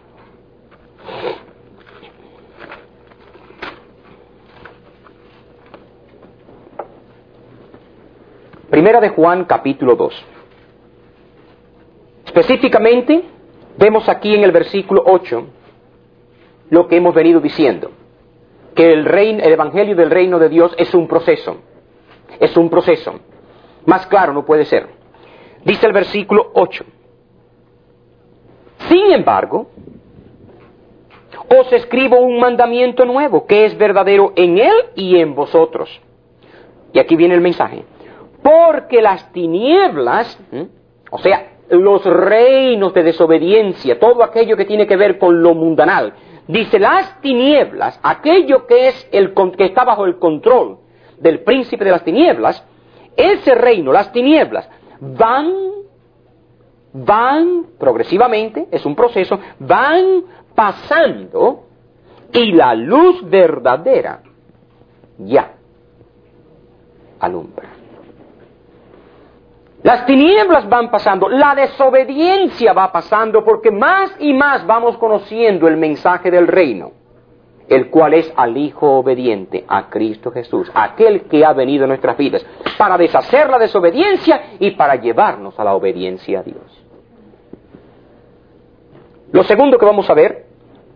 Primera de Juan, capítulo 2. Específicamente, vemos aquí en el versículo 8 lo que hemos venido diciendo, que el Evangelio del Reino de Dios es un proceso. Es un proceso. Más claro no puede ser. Dice el versículo 8. Sin embargo, Os escribo un mandamiento nuevo, que es verdadero en él y en vosotros. Y aquí viene el mensaje. Porque las tinieblas, o sea, los reinos de desobediencia, todo aquello que tiene que ver con lo mundanal, dice las tinieblas, aquello que es que está bajo el control del príncipe de las tinieblas, ese reino, las tinieblas, van progresivamente, es un proceso, van pasando y la luz verdadera ya alumbra. Las tinieblas van pasando, la desobediencia va pasando porque más y más vamos conociendo el mensaje del reino, el cual es al Hijo obediente, a Cristo Jesús, aquel que ha venido a nuestras vidas para deshacer la desobediencia y para llevarnos a la obediencia a Dios. Lo segundo que vamos a ver,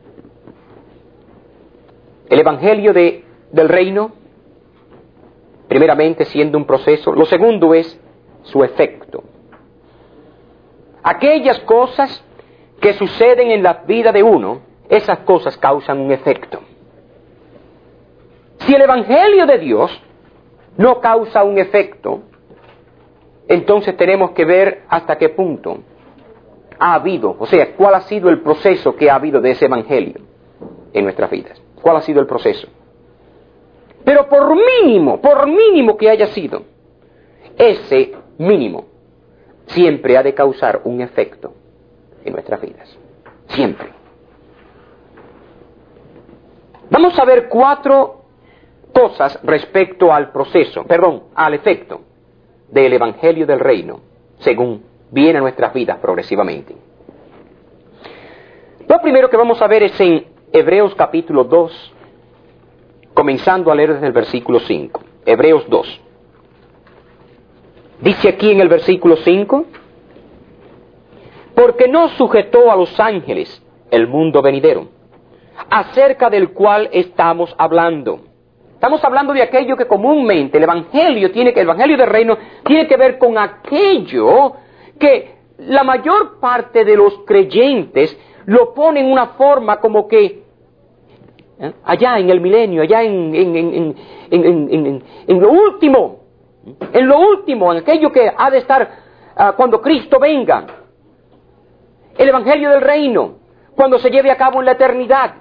el Evangelio del reino, primeramente siendo un proceso, lo segundo es su efecto. Aquellas cosas que suceden en la vida de uno, esas cosas causan un efecto. Si el Evangelio de Dios no causa un efecto, entonces tenemos que ver hasta qué punto ha habido, o sea, cuál ha sido el proceso que ha habido de ese Evangelio en nuestras vidas. ¿Cuál ha sido el proceso? Pero por mínimo que haya sido, ese mínimo siempre ha de causar un efecto en nuestras vidas. Siempre. Vamos a ver 4 cosas respecto al al efecto del Evangelio del Reino, según viene a nuestras vidas progresivamente. Lo primero que vamos a ver es en Hebreos capítulo 2, comenzando a leer desde el versículo 5. Hebreos 2. Dice aquí en el versículo 5, porque no sujetó a los ángeles el mundo venidero, acerca del cual estamos hablando. Estamos hablando de aquello que comúnmente el Evangelio del Reino tiene que ver con aquello que la mayor parte de los creyentes lo pone en una forma como que allá en el milenio, allá en lo último, en aquello que ha de estar cuando Cristo venga, el Evangelio del Reino, cuando se lleve a cabo en la eternidad.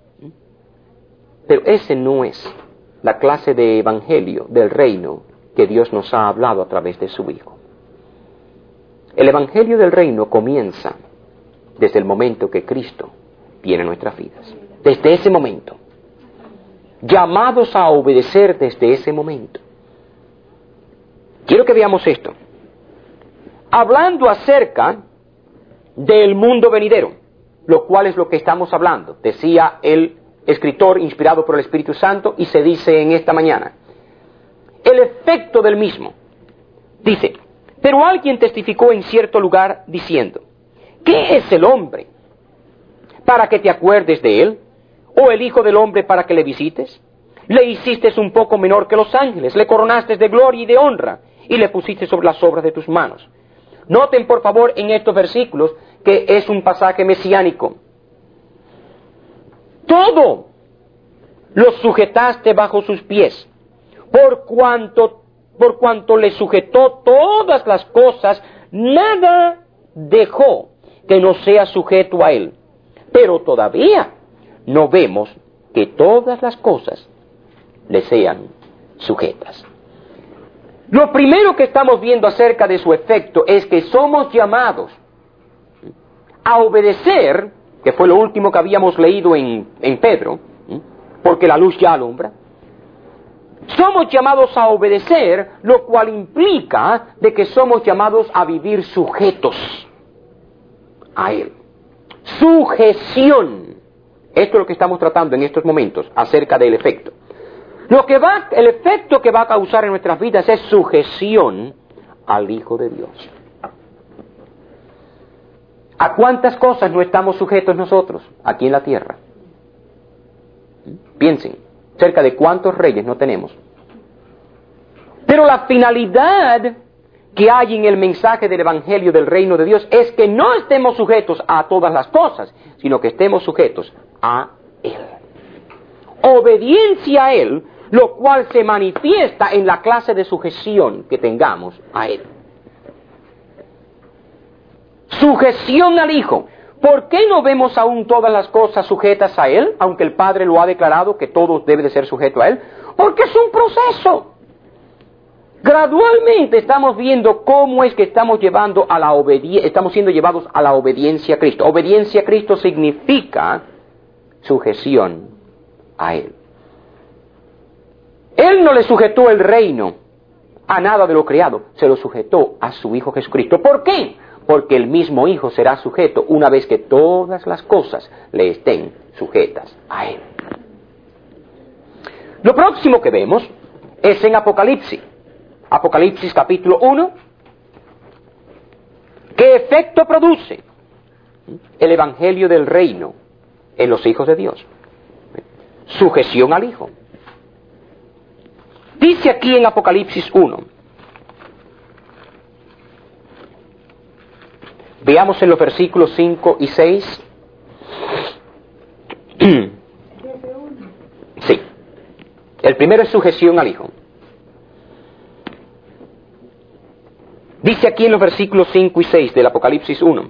Pero ese no es la clase de Evangelio del Reino que Dios nos ha hablado a través de su Hijo. El Evangelio del Reino comienza desde el momento que Cristo viene a nuestras vidas. Desde ese momento. Llamados a obedecer desde ese momento. Quiero que veamos esto. Hablando acerca del mundo venidero, lo cual es lo que estamos hablando, decía el escritor inspirado por el Espíritu Santo, y se dice en esta mañana. El efecto del mismo. Dice, pero alguien testificó en cierto lugar diciendo, ¿qué es el hombre para que te acuerdes de él? ¿O el Hijo del Hombre para que le visites? Le hiciste un poco menor que los ángeles, le coronaste de gloria y de honra, y le pusiste sobre las obras de tus manos. Noten por favor en estos versículos que es un pasaje mesiánico. Todo lo sujetaste bajo sus pies, por cuanto le sujetó todas las cosas, nada dejó que no sea sujeto a él. Pero todavía no vemos que todas las cosas le sean sujetas. Lo primero que estamos viendo acerca de su efecto es que somos llamados a obedecer, que fue lo último que habíamos leído en Pedro, porque la luz ya alumbra. Somos llamados a obedecer, lo cual implica de que somos llamados a vivir sujetos a Él. Sujeción. Esto es lo que estamos tratando en estos momentos acerca del efecto. El efecto que va a causar en nuestras vidas es sujeción al Hijo de Dios. ¿A cuántas cosas no estamos sujetos nosotros aquí en la tierra? Piensen, cerca de cuántos reyes no tenemos. Pero la finalidad que hay en el mensaje del Evangelio del Reino de Dios es que no estemos sujetos a todas las cosas, sino que estemos sujetos a Él. Obediencia a Él, lo cual se manifiesta en la clase de sujeción que tengamos a Él. Sujeción al Hijo. ¿Por qué no vemos aún todas las cosas sujetas a Él, aunque el Padre lo ha declarado que todo debe de ser sujeto a Él? Porque es un proceso. Gradualmente estamos viendo cómo es que estamos siendo llevados a la obediencia a Cristo. Obediencia a Cristo significa sujeción a Él. Él no le sujetó el reino a nada de lo creado, se lo sujetó a su Hijo Jesucristo. ¿Por qué? Porque el mismo Hijo será sujeto una vez que todas las cosas le estén sujetas a Él. Lo próximo que vemos es en Apocalipsis. Apocalipsis capítulo 1. ¿Qué efecto produce el Evangelio del Reino en los hijos de Dios? Sujeción al Hijo. Dice aquí en Apocalipsis 1. Veamos en los versículos 5 y 6. Sí. El primero es sujeción al Hijo. Dice aquí en los versículos 5 y 6 del Apocalipsis 1.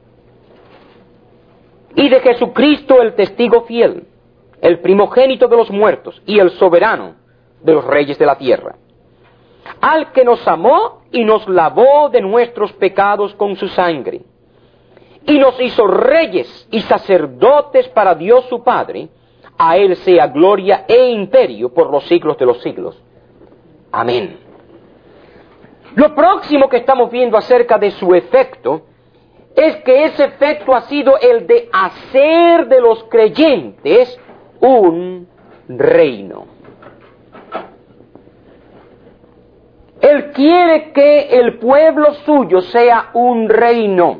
Y de Jesucristo el testigo fiel, el primogénito de los muertos y el soberano de los reyes de la tierra, al que nos amó y nos lavó de nuestros pecados con su sangre, y nos hizo reyes y sacerdotes para Dios su Padre, a Él sea gloria e imperio por los siglos de los siglos. Amén. Lo próximo que estamos viendo acerca de su efecto es que ese efecto ha sido el de hacer de los creyentes un reino. Él quiere que el pueblo suyo sea un reino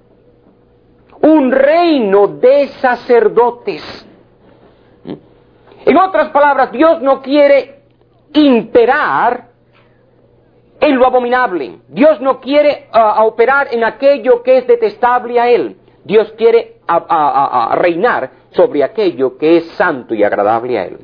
de sacerdotes. En otras palabras, Dios no quiere imperar en lo abominable. Dios no quiere operar en aquello que es detestable a Él. Dios quiere reinar sobre aquello que es santo y agradable a Él.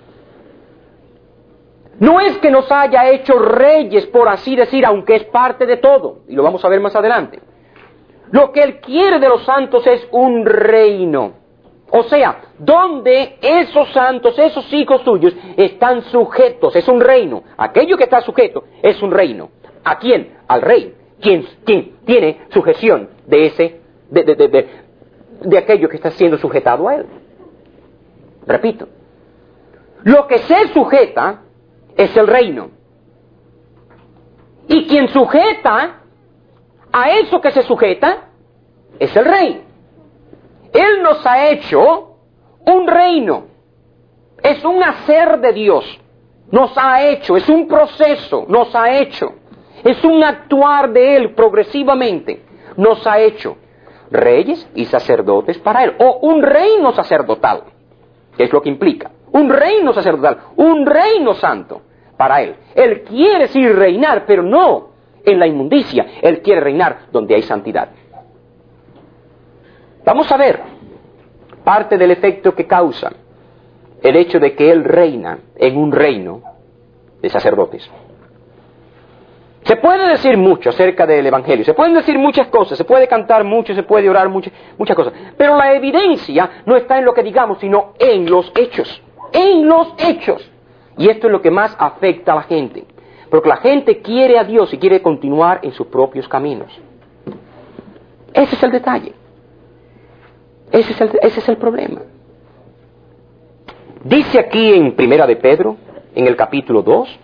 No es que nos haya hecho reyes, por así decir, aunque es parte de todo, y lo vamos a ver más adelante. Lo que Él quiere de los santos es un reino. O sea, donde esos santos, esos hijos suyos, están sujetos, es un reino. Aquello que está sujeto es un reino. ¿A quién? Al rey. ¿Quién tiene sujeción de aquello que está siendo sujetado a él? Repito. Lo que se sujeta es el reino. Y quien sujeta a eso que se sujeta es el rey. Él nos ha hecho un reino. Es un hacer de Dios. Nos ha hecho, es un proceso, nos ha hecho. Es un actuar de Él progresivamente. Nos ha hecho reyes y sacerdotes para Él. O un reino sacerdotal, que es lo que implica. Un reino sacerdotal, un reino santo para Él. Él quiere sí reinar, pero no en la inmundicia. Él quiere reinar donde hay santidad. Vamos a ver parte del efecto que causa el hecho de que Él reina en un reino de sacerdotes. Se puede decir mucho acerca del Evangelio, se pueden decir muchas cosas, se puede cantar mucho, se puede orar muchas cosas, pero la evidencia no está en lo que digamos, sino en los hechos. En los hechos. Y esto es lo que más afecta a la gente, porque la gente quiere a Dios y quiere continuar en sus propios caminos. Ese es el detalle. Ese es el problema. Dice aquí en Primera de Pedro, en el capítulo 2,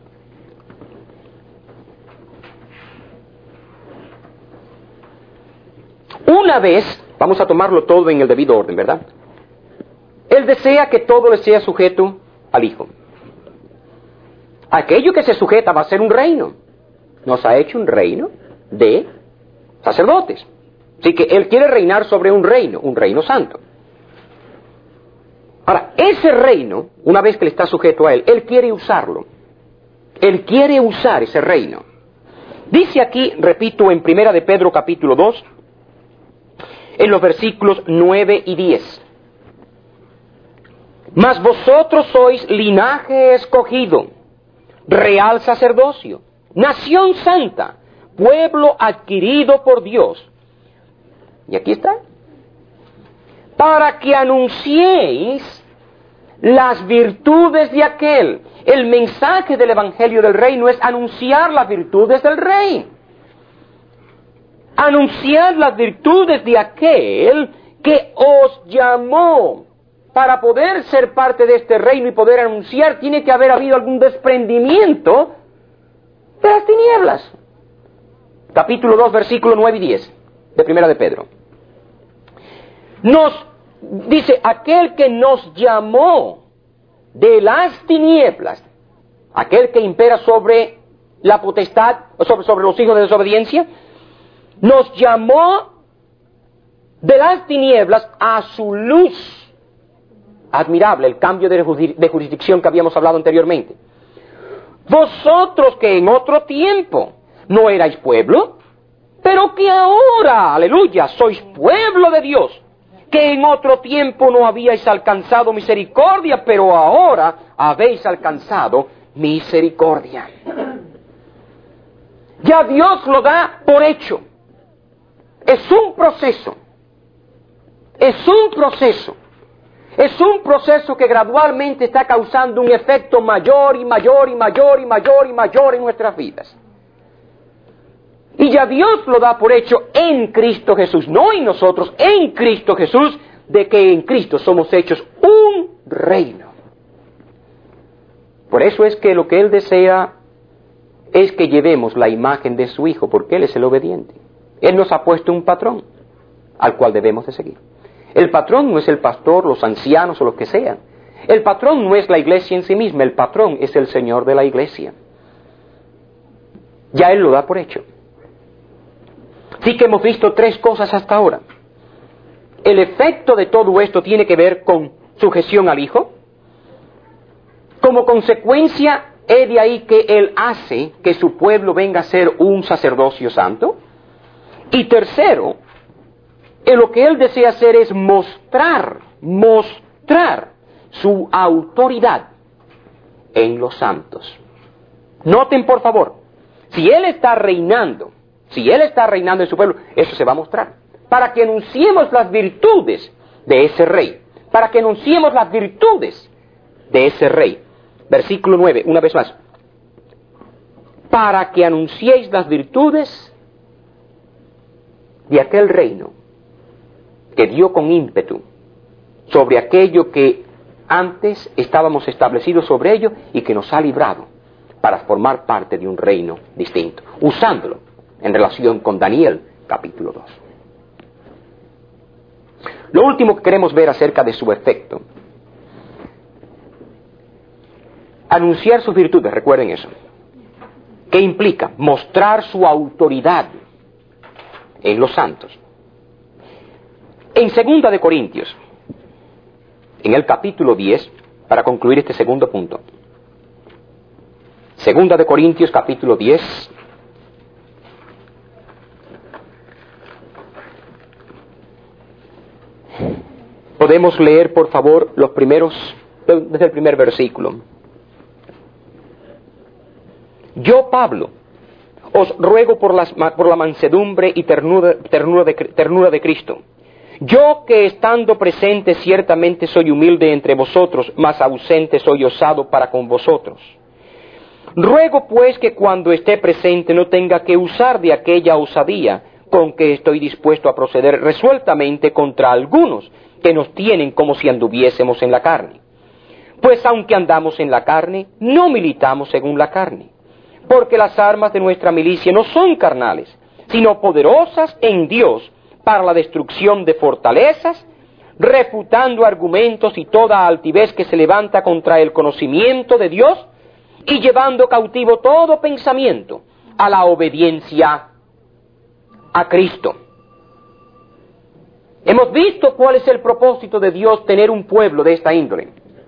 una vez, vamos a tomarlo todo en el debido orden, ¿verdad? Él desea que todo le sea sujeto al Hijo. Aquello que se sujeta va a ser un reino. Nos ha hecho un reino de sacerdotes. Así que Él quiere reinar sobre un reino santo. Ahora, ese reino, una vez que le está sujeto a Él, Él quiere usarlo. Él quiere usar ese reino. Dice aquí, repito, en Primera de Pedro capítulo 2, en los versículos 9 y 10. Mas vosotros sois linaje escogido, real sacerdocio, nación santa, pueblo adquirido por Dios. Y aquí está. Para que anunciéis las virtudes de aquel. El mensaje del Evangelio del Reino es anunciar las virtudes del Rey. Anunciar las virtudes de aquel que os llamó. Para poder ser parte de este reino y poder anunciar, tiene que haber habido algún desprendimiento de las tinieblas. Capítulo 2, versículo 9 y 10 de Primera de Pedro. Nos dice, aquel que nos llamó de las tinieblas, aquel que impera sobre la potestad, sobre los hijos de desobediencia, nos llamó de las tinieblas a su luz. Admirable el cambio de jurisdicción que habíamos hablado anteriormente. Vosotros que en otro tiempo no erais pueblo, pero que ahora, aleluya, sois pueblo de Dios, que en otro tiempo no habíais alcanzado misericordia, pero ahora habéis alcanzado misericordia. Ya Dios lo da por hecho. Es un proceso. Es un proceso. Es un proceso que gradualmente está causando un efecto mayor y mayor y mayor y mayor y mayor en nuestras vidas. Y ya Dios lo da por hecho en Cristo Jesús, no en nosotros, en Cristo Jesús, de que en Cristo somos hechos un reino. Por eso es que lo que Él desea es que llevemos la imagen de su Hijo, porque Él es el obediente. Él nos ha puesto un patrón al cual debemos de seguir. El patrón no es el pastor, los ancianos o los que sean. El patrón no es la iglesia en sí misma, el patrón es el Señor de la iglesia. Ya Él lo da por hecho. Así que hemos visto tres cosas hasta ahora. El efecto de todo esto tiene que ver con sujeción al Hijo. Como consecuencia, es de ahí que Él hace que su pueblo venga a ser un sacerdocio santo. Y tercero, lo que Él desea hacer es mostrar su autoridad en los santos. Noten por favor, si Él está reinando en su pueblo, eso se va a mostrar. Para que anunciemos las virtudes de ese rey. Para que anunciemos las virtudes de ese rey. Versículo 9, una vez más. Para que anunciéis las virtudes de aquel reino que dio con ímpetu sobre aquello que antes estábamos establecidos sobre ello y que nos ha librado para formar parte de un reino distinto, usándolo en relación con Daniel, capítulo 2. Lo último que queremos ver acerca de su efecto. Anunciar sus virtudes, recuerden eso. ¿Qué implica? Mostrar su autoridad en los santos. En 2 de Corintios, en el capítulo 10, para concluir este segundo punto. 2 de Corintios, capítulo 10. Podemos leer, por favor, desde el primer versículo. Yo, Pablo, os ruego por la mansedumbre y ternura de Cristo. Yo que estando presente ciertamente soy humilde entre vosotros, mas ausente soy osado para con vosotros. Ruego pues que cuando esté presente no tenga que usar de aquella osadía con que estoy dispuesto a proceder resueltamente contra algunos que nos tienen como si anduviésemos en la carne. Pues aunque andamos en la carne, no militamos según la carne. Porque las armas de nuestra milicia no son carnales, sino poderosas en Dios para la destrucción de fortalezas, refutando argumentos y toda altivez que se levanta contra el conocimiento de Dios, y llevando cautivo todo pensamiento a la obediencia a Cristo. Hemos visto cuál es el propósito de Dios tener un pueblo de esta índole.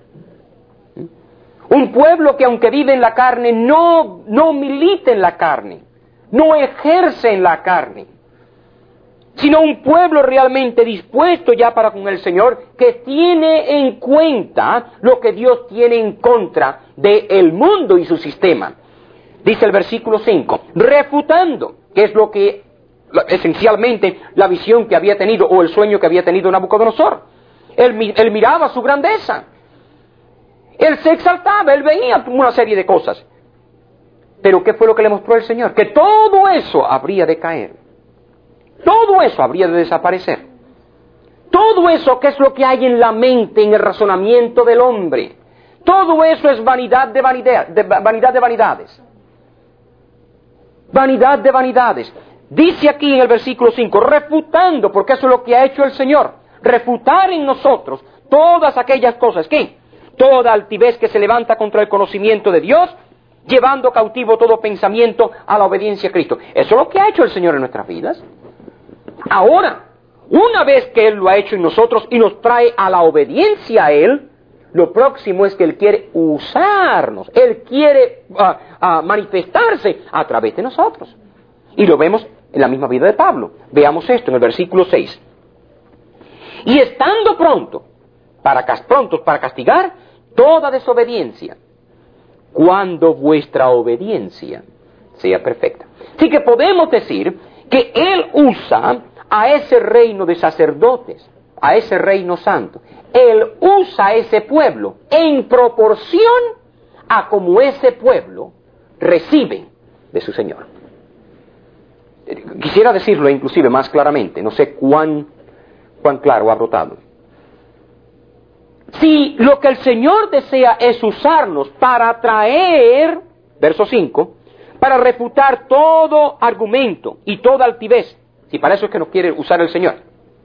Un pueblo que aunque vive en la carne, no milita en la carne, no ejerce en la carne, sino un pueblo realmente dispuesto ya para con el Señor, que tiene en cuenta lo que Dios tiene en contra del mundo y su sistema. Dice el versículo 5, refutando, que es lo que esencialmente la visión que había tenido o el sueño que había tenido Nabucodonosor. Él miraba su grandeza, él se exaltaba, él veía una serie de cosas. Pero ¿qué fue lo que le mostró el Señor? Que todo eso habría de caer. Todo eso habría de desaparecer. Todo eso que es lo que hay en la mente, en el razonamiento del hombre. Todo eso es vanidad de vanidades. Vanidad de vanidades. Dice aquí en el versículo 5, refutando, porque eso es lo que ha hecho el Señor. Refutar en nosotros todas aquellas cosas. ¿Qué? Toda altivez que se levanta contra el conocimiento de Dios, llevando cautivo todo pensamiento a la obediencia a Cristo. Eso es lo que ha hecho el Señor en nuestras vidas. Ahora, una vez que Él lo ha hecho en nosotros y nos trae a la obediencia a Él, lo próximo es que Él quiere usarnos, Él quiere manifestarse a través de nosotros. Y lo vemos en la misma vida de Pablo. Veamos esto en el versículo 6. Y estando prontos para castigar toda desobediencia, cuando vuestra obediencia sea perfecta. Así que podemos decir que Él usa a ese reino de sacerdotes, a ese reino santo. Él usa a ese pueblo en proporción a como ese pueblo recibe de su Señor. Quisiera decirlo inclusive más claramente, no sé cuán claro ha brotado. Si lo que el Señor desea es usarnos para traer, verso 5, para refutar todo argumento y toda altivez, si para eso es que nos quiere usar el Señor,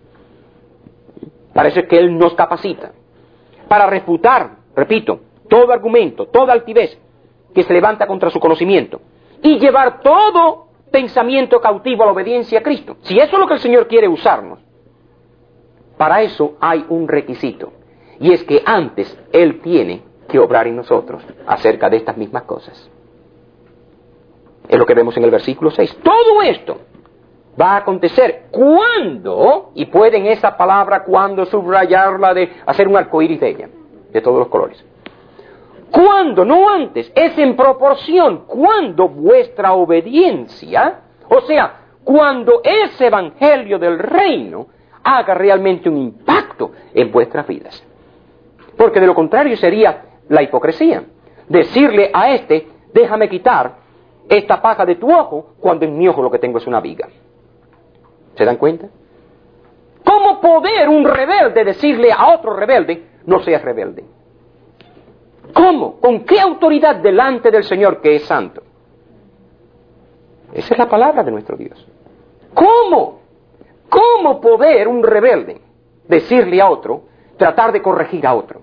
para eso es que Él nos capacita, para refutar, repito, todo argumento, toda altivez que se levanta contra su conocimiento, y llevar todo pensamiento cautivo a la obediencia a Cristo. Si eso es lo que el Señor quiere usarnos, para eso hay un requisito, y es que antes Él tiene que obrar en nosotros acerca de estas mismas cosas. Es lo que vemos en el versículo 6. Todo esto va a acontecer cuando, y pueden esa palabra cuando subrayarla, de hacer un arcoíris de ella, de todos los colores. Cuando, no antes, es en proporción, cuando vuestra obediencia, o sea, cuando ese evangelio del reino haga realmente un impacto en vuestras vidas. Porque de lo contrario sería la hipocresía. Decirle a este, déjame quitar esta paja de tu ojo, cuando en mi ojo lo que tengo es una viga. ¿Se dan cuenta? ¿Cómo poder un rebelde decirle a otro rebelde, no seas rebelde? ¿Cómo? ¿Con qué autoridad delante del Señor que es santo? Esa es la palabra de nuestro Dios. ¿Cómo? ¿Cómo poder un rebelde decirle a otro, tratar de corregir a otro?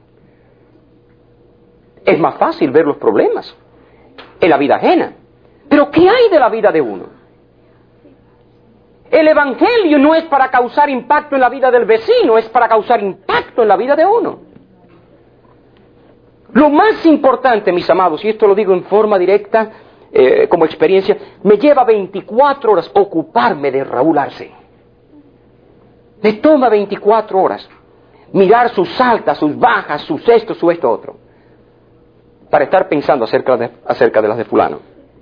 Es más fácil ver los problemas en la vida ajena. Pero ¿qué hay de la vida de uno? El evangelio no es para causar impacto en la vida del vecino, es para causar impacto en la vida de uno. Lo más importante, mis amados, y esto lo digo en forma directa, como experiencia, me lleva 24 horas ocuparme de Raúl Arce. Me toma 24 horas mirar sus altas, sus bajas, sus esto, su esto, otro, para estar pensando acerca de las de fulano.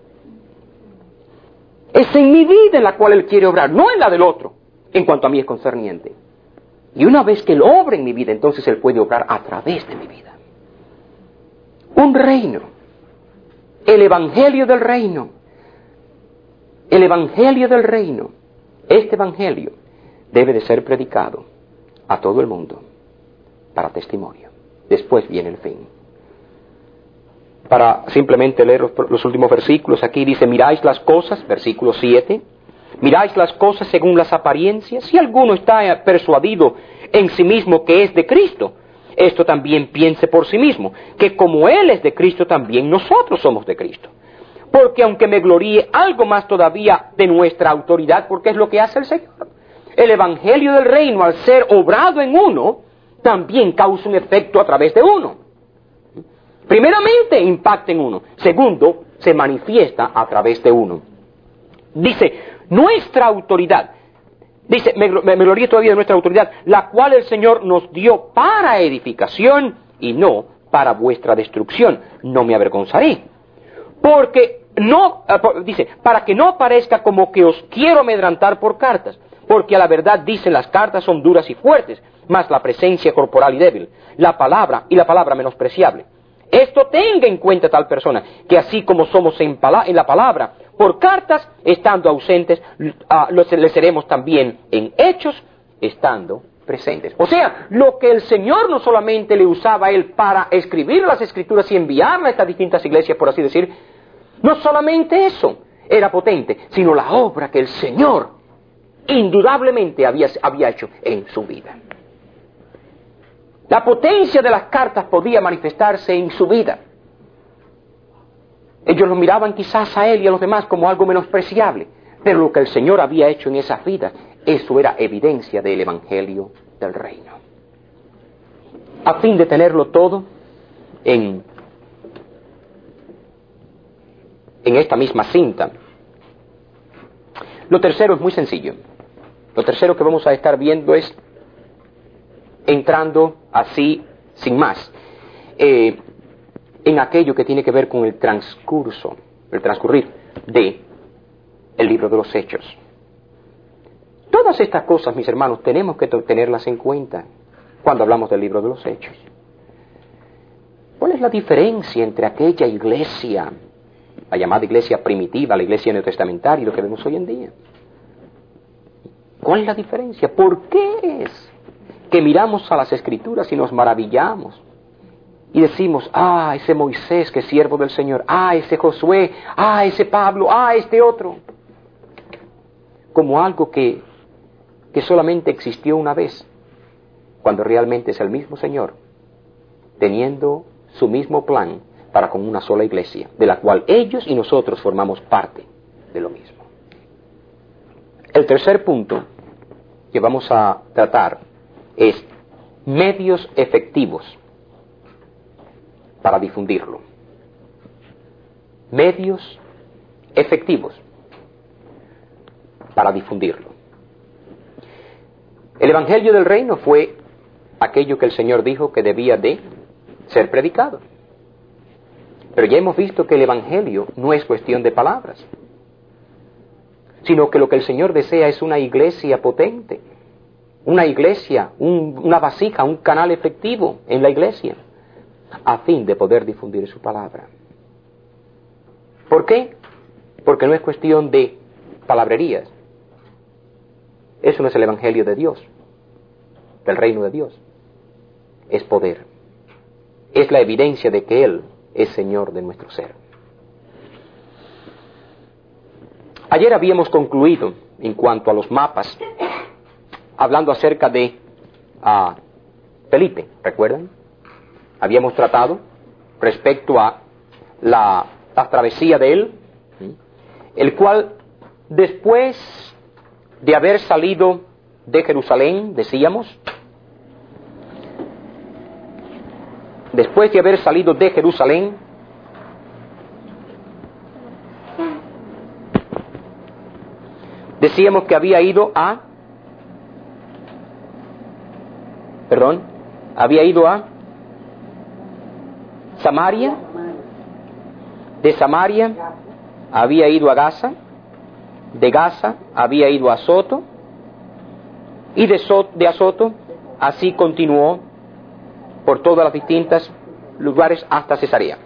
Es en mi vida en la cual Él quiere obrar, no en la del otro, en cuanto a mí es concerniente. Y una vez que Él obra en mi vida, entonces Él puede obrar a través de mi vida. Un reino, el evangelio del reino, el evangelio del reino, este evangelio debe de ser predicado a todo el mundo para testimonio. Después viene el fin. Para simplemente leer los últimos versículos, aquí dice, miráis las cosas, versículo 7, miráis las cosas según las apariencias. Si alguno está persuadido en sí mismo que es de Cristo, esto también piense por sí mismo, que como Él es de Cristo, también nosotros somos de Cristo. Porque aunque me gloríe algo más todavía de nuestra autoridad, porque es lo que hace el Señor, el evangelio del reino, al ser obrado en uno, también causa un efecto a través de uno. Primeramente, impacta en uno. Segundo, se manifiesta a través de uno. Dice, nuestra autoridad. Dice, me glorío todavía de nuestra autoridad, la cual el Señor nos dio para edificación y no para vuestra destrucción. No me avergonzaré. Porque no, dice, para que no parezca como que os quiero amedrantar por cartas. Porque a la verdad dicen las cartas son duras y fuertes, mas la presencia corporal y débil. La palabra menospreciable. Esto tenga en cuenta tal persona, que así como somos en la palabra, por cartas, estando ausentes, le seremos también en hechos, estando presentes. O sea, lo que el Señor no solamente le usaba a él para escribir las Escrituras y enviarlas a estas distintas iglesias, por así decir, no solamente eso era potente, sino la obra que el Señor indudablemente había hecho en su vida. La potencia de las cartas podía manifestarse en su vida. Ellos lo miraban quizás a él y a los demás como algo menospreciable, pero lo que el Señor había hecho en esas vidas, eso era evidencia del Evangelio del Reino. A fin de tenerlo todo en esta misma cinta. Lo tercero es muy sencillo. Lo tercero que vamos a estar viendo es, entrando así, sin más, en aquello que tiene que ver con el transcurrir de el libro de los Hechos. Todas estas cosas, mis hermanos, tenemos que tenerlas en cuenta cuando hablamos del libro de los Hechos. ¿Cuál es la diferencia entre aquella iglesia, la llamada iglesia primitiva, la iglesia neotestamentaria, y lo que vemos hoy en día? ¿Cuál es la diferencia? ¿Por qué es que miramos a las Escrituras y nos maravillamos? Y decimos, ese Moisés que es siervo del Señor, ese Josué, ese Pablo, este otro. Como algo que solamente existió una vez, cuando realmente es el mismo Señor, teniendo su mismo plan para con una sola iglesia, de la cual ellos y nosotros formamos parte de lo mismo. El tercer punto que vamos a tratar es medios efectivos para difundirlo. Medios efectivos para difundirlo. El Evangelio del Reino fue aquello que el Señor dijo que debía de ser predicado. Pero ya hemos visto que el Evangelio no es cuestión de palabras, sino que lo que el Señor desea es una iglesia potente, una iglesia, una vasija, un canal efectivo en la iglesia, a fin de poder difundir su palabra. ¿Por qué? Porque no es cuestión de palabrerías. Eso no es el Evangelio de Dios, del reino de Dios. Es poder. Es la evidencia de que Él es Señor de nuestro ser. Ayer habíamos concluido en cuanto a los mapas, hablando acerca de Felipe, ¿recuerdan? Habíamos tratado respecto a la travesía de él, el cual después de haber salido de Jerusalén, decíamos, después de haber salido de Jerusalén, decíamos que había ido a Samaria. De Samaria había ido a Gaza. De Gaza había ido a Azoto. Y de Azoto así continuó por todas las distintas lugares hasta Cesarea.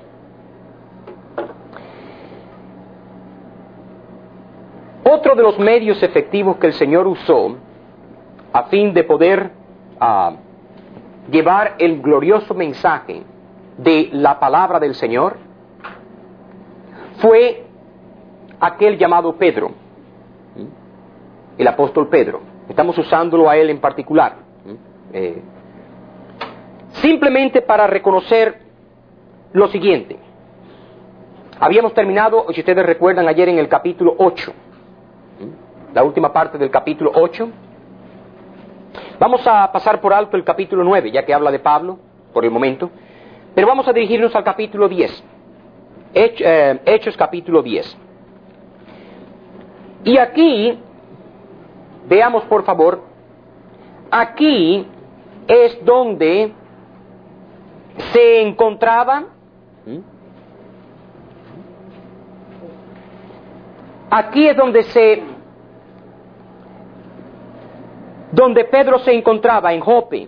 Otro de los medios efectivos que el Señor usó a fin de poder llevar el glorioso mensaje de la palabra del Señor fue aquel llamado Pedro, el apóstol Pedro. Estamos usándolo a él en particular, simplemente para reconocer lo siguiente. Habíamos terminado, si ustedes recuerdan, ayer en el capítulo 8, la última parte del capítulo 8. Vamos a pasar por alto el capítulo 9, ya que habla de Pablo, por el momento, pero vamos a dirigirnos al capítulo 10, Hechos capítulo 10. Y aquí Veamos, por favor. Aquí es donde se encontraba. Aquí es donde Pedro se encontraba, en Jope.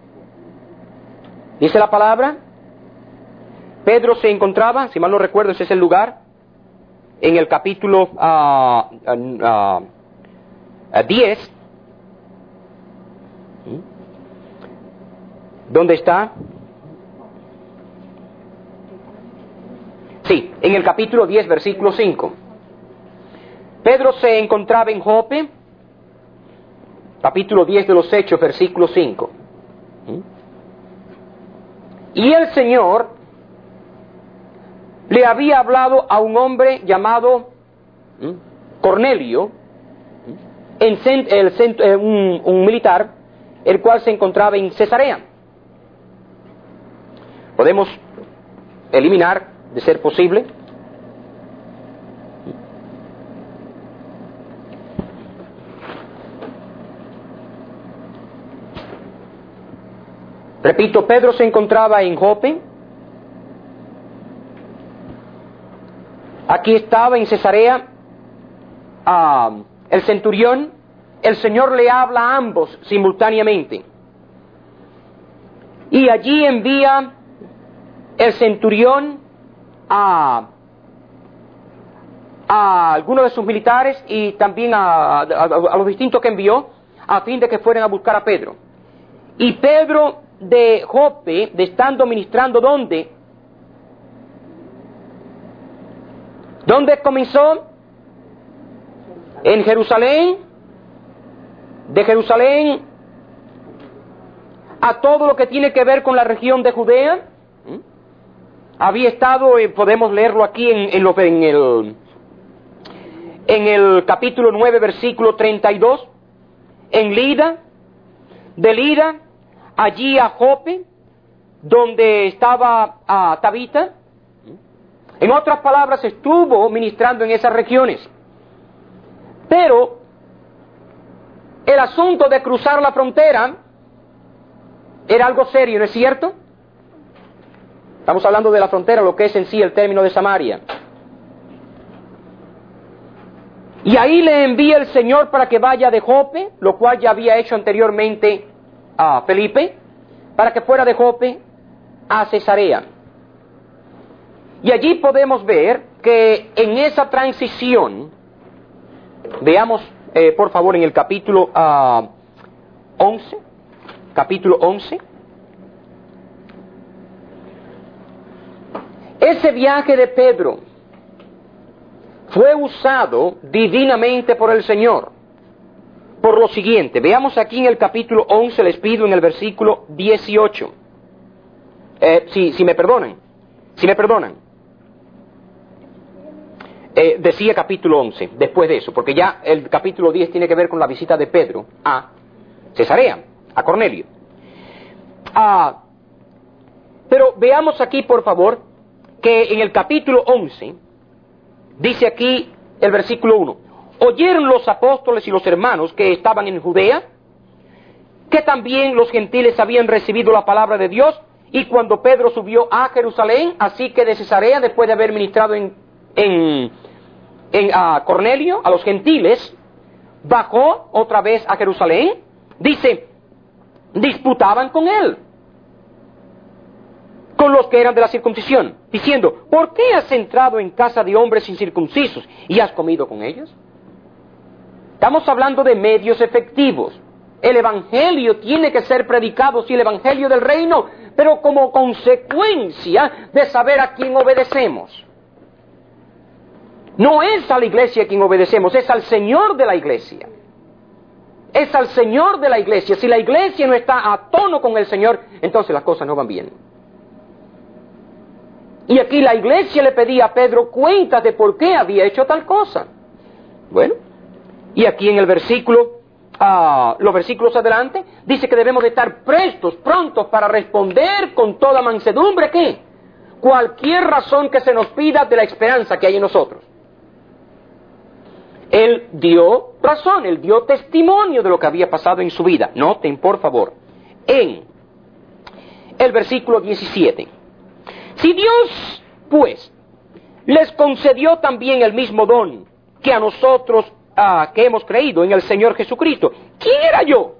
Dice la palabra. Pedro se encontraba, si mal no recuerdo, ese es el lugar, en el capítulo 10. ¿Dónde está? Sí, en el capítulo 10, versículo 5. Pedro se encontraba en Jope, capítulo 10 de los Hechos, versículo 5. Y el Señor le había hablado a un hombre llamado Cornelio, un militar, el cual se encontraba en Cesarea. Podemos eliminar, de ser posible, repito, Pedro se encontraba en Jope. Aquí estaba en Cesarea el centurión. El Señor le habla a ambos simultáneamente. Y allí envía el centurión a algunos de sus militares y también a los distintos que envió, a fin de que fueran a buscar a Pedro. Y Pedro de Jope, de estando ministrando, ¿dónde? ¿Dónde comenzó? En Jerusalén. De Jerusalén a todo lo que tiene que ver con la región de Judea. Había estado, podemos leerlo aquí en el capítulo 9, versículo 32, en Lida, de Lida, allí a Jope, donde estaba Tabita. En otras palabras, estuvo ministrando en esas regiones. Pero el asunto de cruzar la frontera era algo serio, ¿no es cierto? Estamos hablando de la frontera, lo que es en sí el término de Samaria. Y ahí le envía el Señor para que vaya de Jope, lo cual ya había hecho anteriormente a Felipe, para que fuera de Jope a Cesarea. Y allí podemos ver que en esa transición, veamos por favor en el capítulo 11, capítulo 11, ese viaje de Pedro fue usado divinamente por el Señor. Por lo siguiente, veamos aquí en el capítulo 11, les pido en el versículo 18. Si me perdonan. Decía capítulo 11, después de eso, porque ya el capítulo 10 tiene que ver con la visita de Pedro a Cesarea, a Cornelio. Pero veamos aquí, por favor, que en el capítulo 11, dice aquí el versículo 1, oyeron los apóstoles y los hermanos que estaban en Judea, que también los gentiles habían recibido la palabra de Dios, y cuando Pedro subió a Jerusalén, así que de Cesarea, después de haber ministrado a Cornelio, a los gentiles, bajó otra vez a Jerusalén. Dice, disputaban con él, con los que eran de la circuncisión, diciendo, ¿por qué has entrado en casa de hombres incircuncisos y has comido con ellos? Estamos hablando de medios efectivos. El evangelio tiene que ser predicado, sí, el evangelio del reino, pero como consecuencia de saber a quién obedecemos. No es a la iglesia a quien obedecemos, es al Señor de la iglesia. Es al Señor de la iglesia. Si la iglesia no está a tono con el Señor, entonces las cosas no van bien. Y aquí la iglesia le pedía a Pedro cuentas de por qué había hecho tal cosa. Bueno, y aquí en el versículo, los versículos adelante, dice que debemos de estar prontos para responder con toda mansedumbre, ¿qué? Cualquier razón que se nos pida de la esperanza que hay en nosotros. Él dio razón, él dio testimonio de lo que había pasado en su vida. Noten, por favor, en el versículo 17. Si Dios, pues, les concedió también el mismo don que a nosotros que hemos creído en el Señor Jesucristo, ¿quién era yo?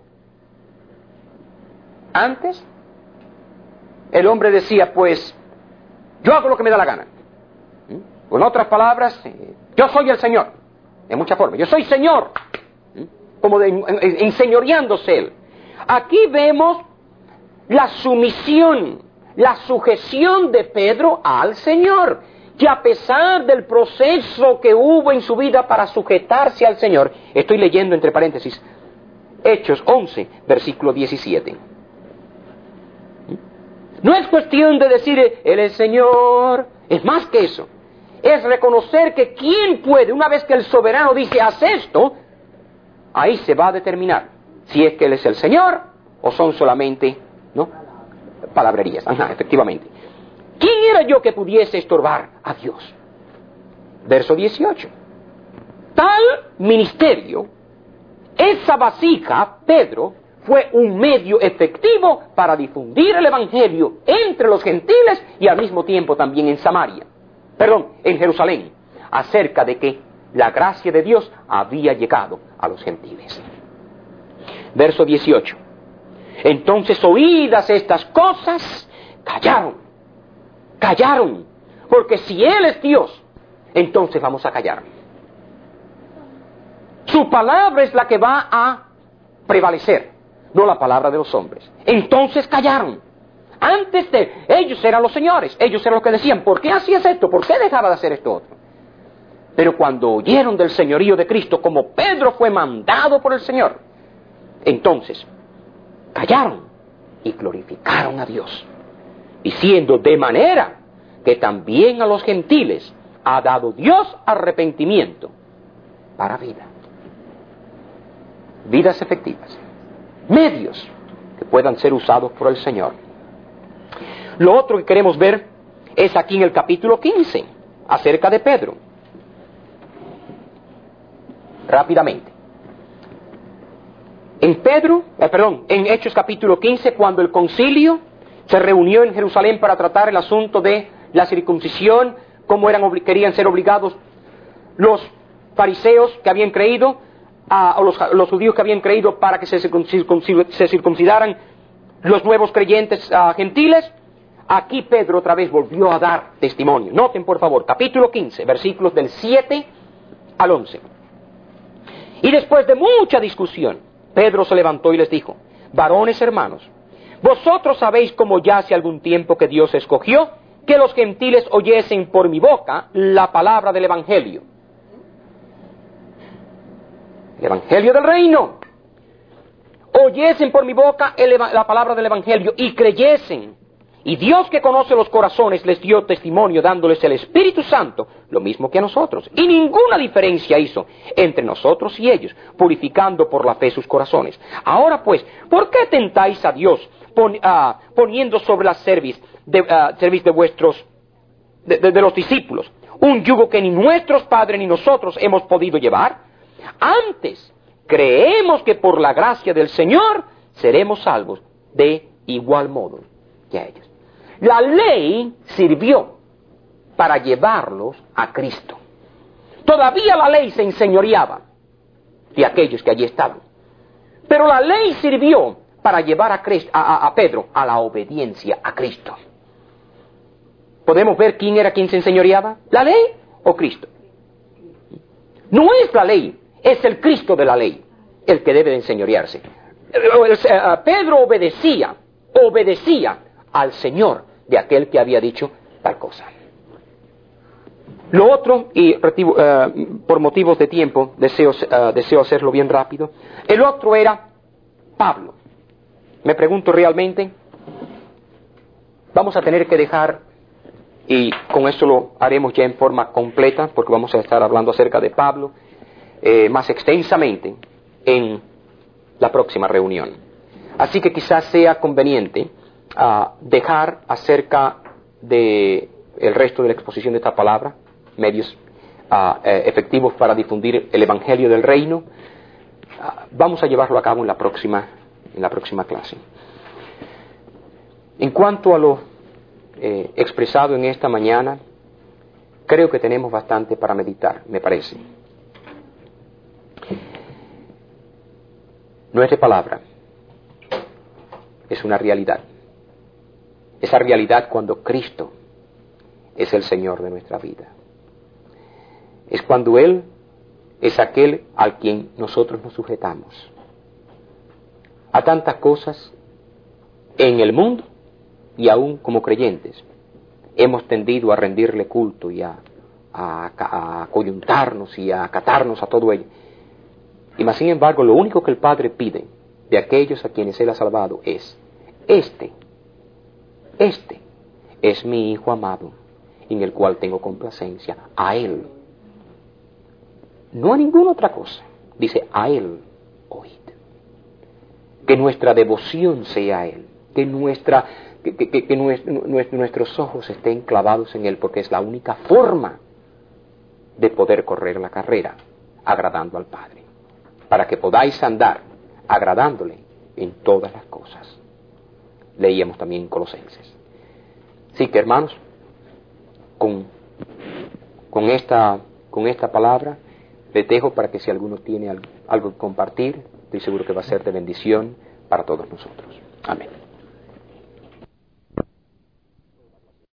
Antes, el hombre decía, pues, yo hago lo que me da la gana. Con otras palabras, yo soy el Señor, en muchas formas. Yo soy Señor, como enseñoreándose él. Aquí vemos la sumisión, la sujeción de Pedro al Señor, que a pesar del proceso que hubo en su vida para sujetarse al Señor, estoy leyendo entre paréntesis, Hechos 11, versículo 17. No es cuestión de decir, Él es Señor, es más que eso. Es reconocer que quién puede, una vez que el soberano dice, haz esto, ahí se va a determinar si es que Él es el Señor o son solamente, ¿no?, palabrerías. Ajá, efectivamente. ¿Quién era yo que pudiese estorbar a Dios? Verso 18. Tal ministerio, esa vasija, Pedro, fue un medio efectivo para difundir el Evangelio entre los gentiles y al mismo tiempo también en Jerusalén, acerca de que la gracia de Dios había llegado a los gentiles. Verso 18. Entonces, oídas estas cosas, callaron, porque si Él es Dios, entonces vamos a callar. Su palabra es la que va a prevalecer, no la palabra de los hombres. Entonces callaron. Antes ellos eran los señores, ellos eran los que decían, ¿por qué hacías esto? ¿Por qué dejaba de hacer esto otro? Pero cuando oyeron del señorío de Cristo, como Pedro fue mandado por el Señor, entonces callaron y glorificaron a Dios, diciendo, de manera que también a los gentiles ha dado Dios arrepentimiento para vida. Vidas efectivas, medios que puedan ser usados por el Señor. Lo otro que queremos ver es aquí en el capítulo 15, acerca de Pedro. Rápidamente. En Hechos capítulo 15, cuando el concilio se reunió en Jerusalén para tratar el asunto de la circuncisión, cómo querían ser obligados los fariseos que habían creído, o los judíos que habían creído para que se circuncidaran los nuevos creyentes gentiles. Aquí Pedro otra vez volvió a dar testimonio. Noten por favor, capítulo 15, versículos del 7 al 11. Y después de mucha discusión, Pedro se levantó y les dijo, varones hermanos, vosotros sabéis como ya hace algún tiempo que Dios escogió que los gentiles oyesen por mi boca la palabra del Evangelio. El Evangelio del reino. Oyesen por mi boca la palabra del Evangelio y creyesen. Y Dios, que conoce los corazones, les dio testimonio dándoles el Espíritu Santo, lo mismo que a nosotros. Y ninguna diferencia hizo entre nosotros y ellos, purificando por la fe sus corazones. Ahora pues, ¿por qué tentáis a Dios poniendo sobre la cerviz de los discípulos un yugo que ni nuestros padres ni nosotros hemos podido llevar? Antes, creemos que por la gracia del Señor seremos salvos de igual modo que a ellos. La ley sirvió para llevarlos a Cristo. Todavía la ley se enseñoreaba de aquellos que allí estaban. Pero la ley sirvió para llevar a Pedro a la obediencia a Cristo. ¿Podemos ver quién era quien se enseñoreaba? ¿La ley o Cristo? No es la ley, es el Cristo de la ley el que debe de enseñorearse. Pedro obedecía al Señor de aquel que había dicho tal cosa. Lo otro, y por motivos de tiempo deseo hacerlo bien rápido, el otro era Pablo. Me pregunto realmente, vamos a tener que dejar, y con eso lo haremos ya en forma completa, porque vamos a estar hablando acerca de Pablo más extensamente en la próxima reunión. Así que quizás sea conveniente dejar acerca de el resto de la exposición de esta palabra, medios efectivos para difundir el Evangelio del Reino, vamos a llevarlo a cabo en la próxima clase. En cuanto a lo expresado en esta mañana, creo que tenemos bastante para meditar, me parece. Nuestra palabra es una realidad. Esa realidad cuando Cristo es el Señor de nuestra vida. Es cuando Él es aquel al quien nosotros nos sujetamos. A tantas cosas en el mundo y aún como creyentes hemos tendido a rendirle culto y a coyuntarnos y a acatarnos a todo ello. Y más sin embargo, lo único que el Padre pide de aquellos a quienes Él ha salvado es: este es mi Hijo amado, en el cual tengo complacencia. A Él, no a ninguna otra cosa. Dice: a Él oíd. Que nuestra devoción sea a Él, que nuestros ojos estén clavados en Él, porque es la única forma de poder correr la carrera agradando al Padre, para que podáis andar agradándole en todas las cosas. Leíamos también en Colosenses. Así que, hermanos, con esta palabra les dejo para que si alguno tiene algo que compartir, estoy seguro que va a ser de bendición para todos nosotros. Amén.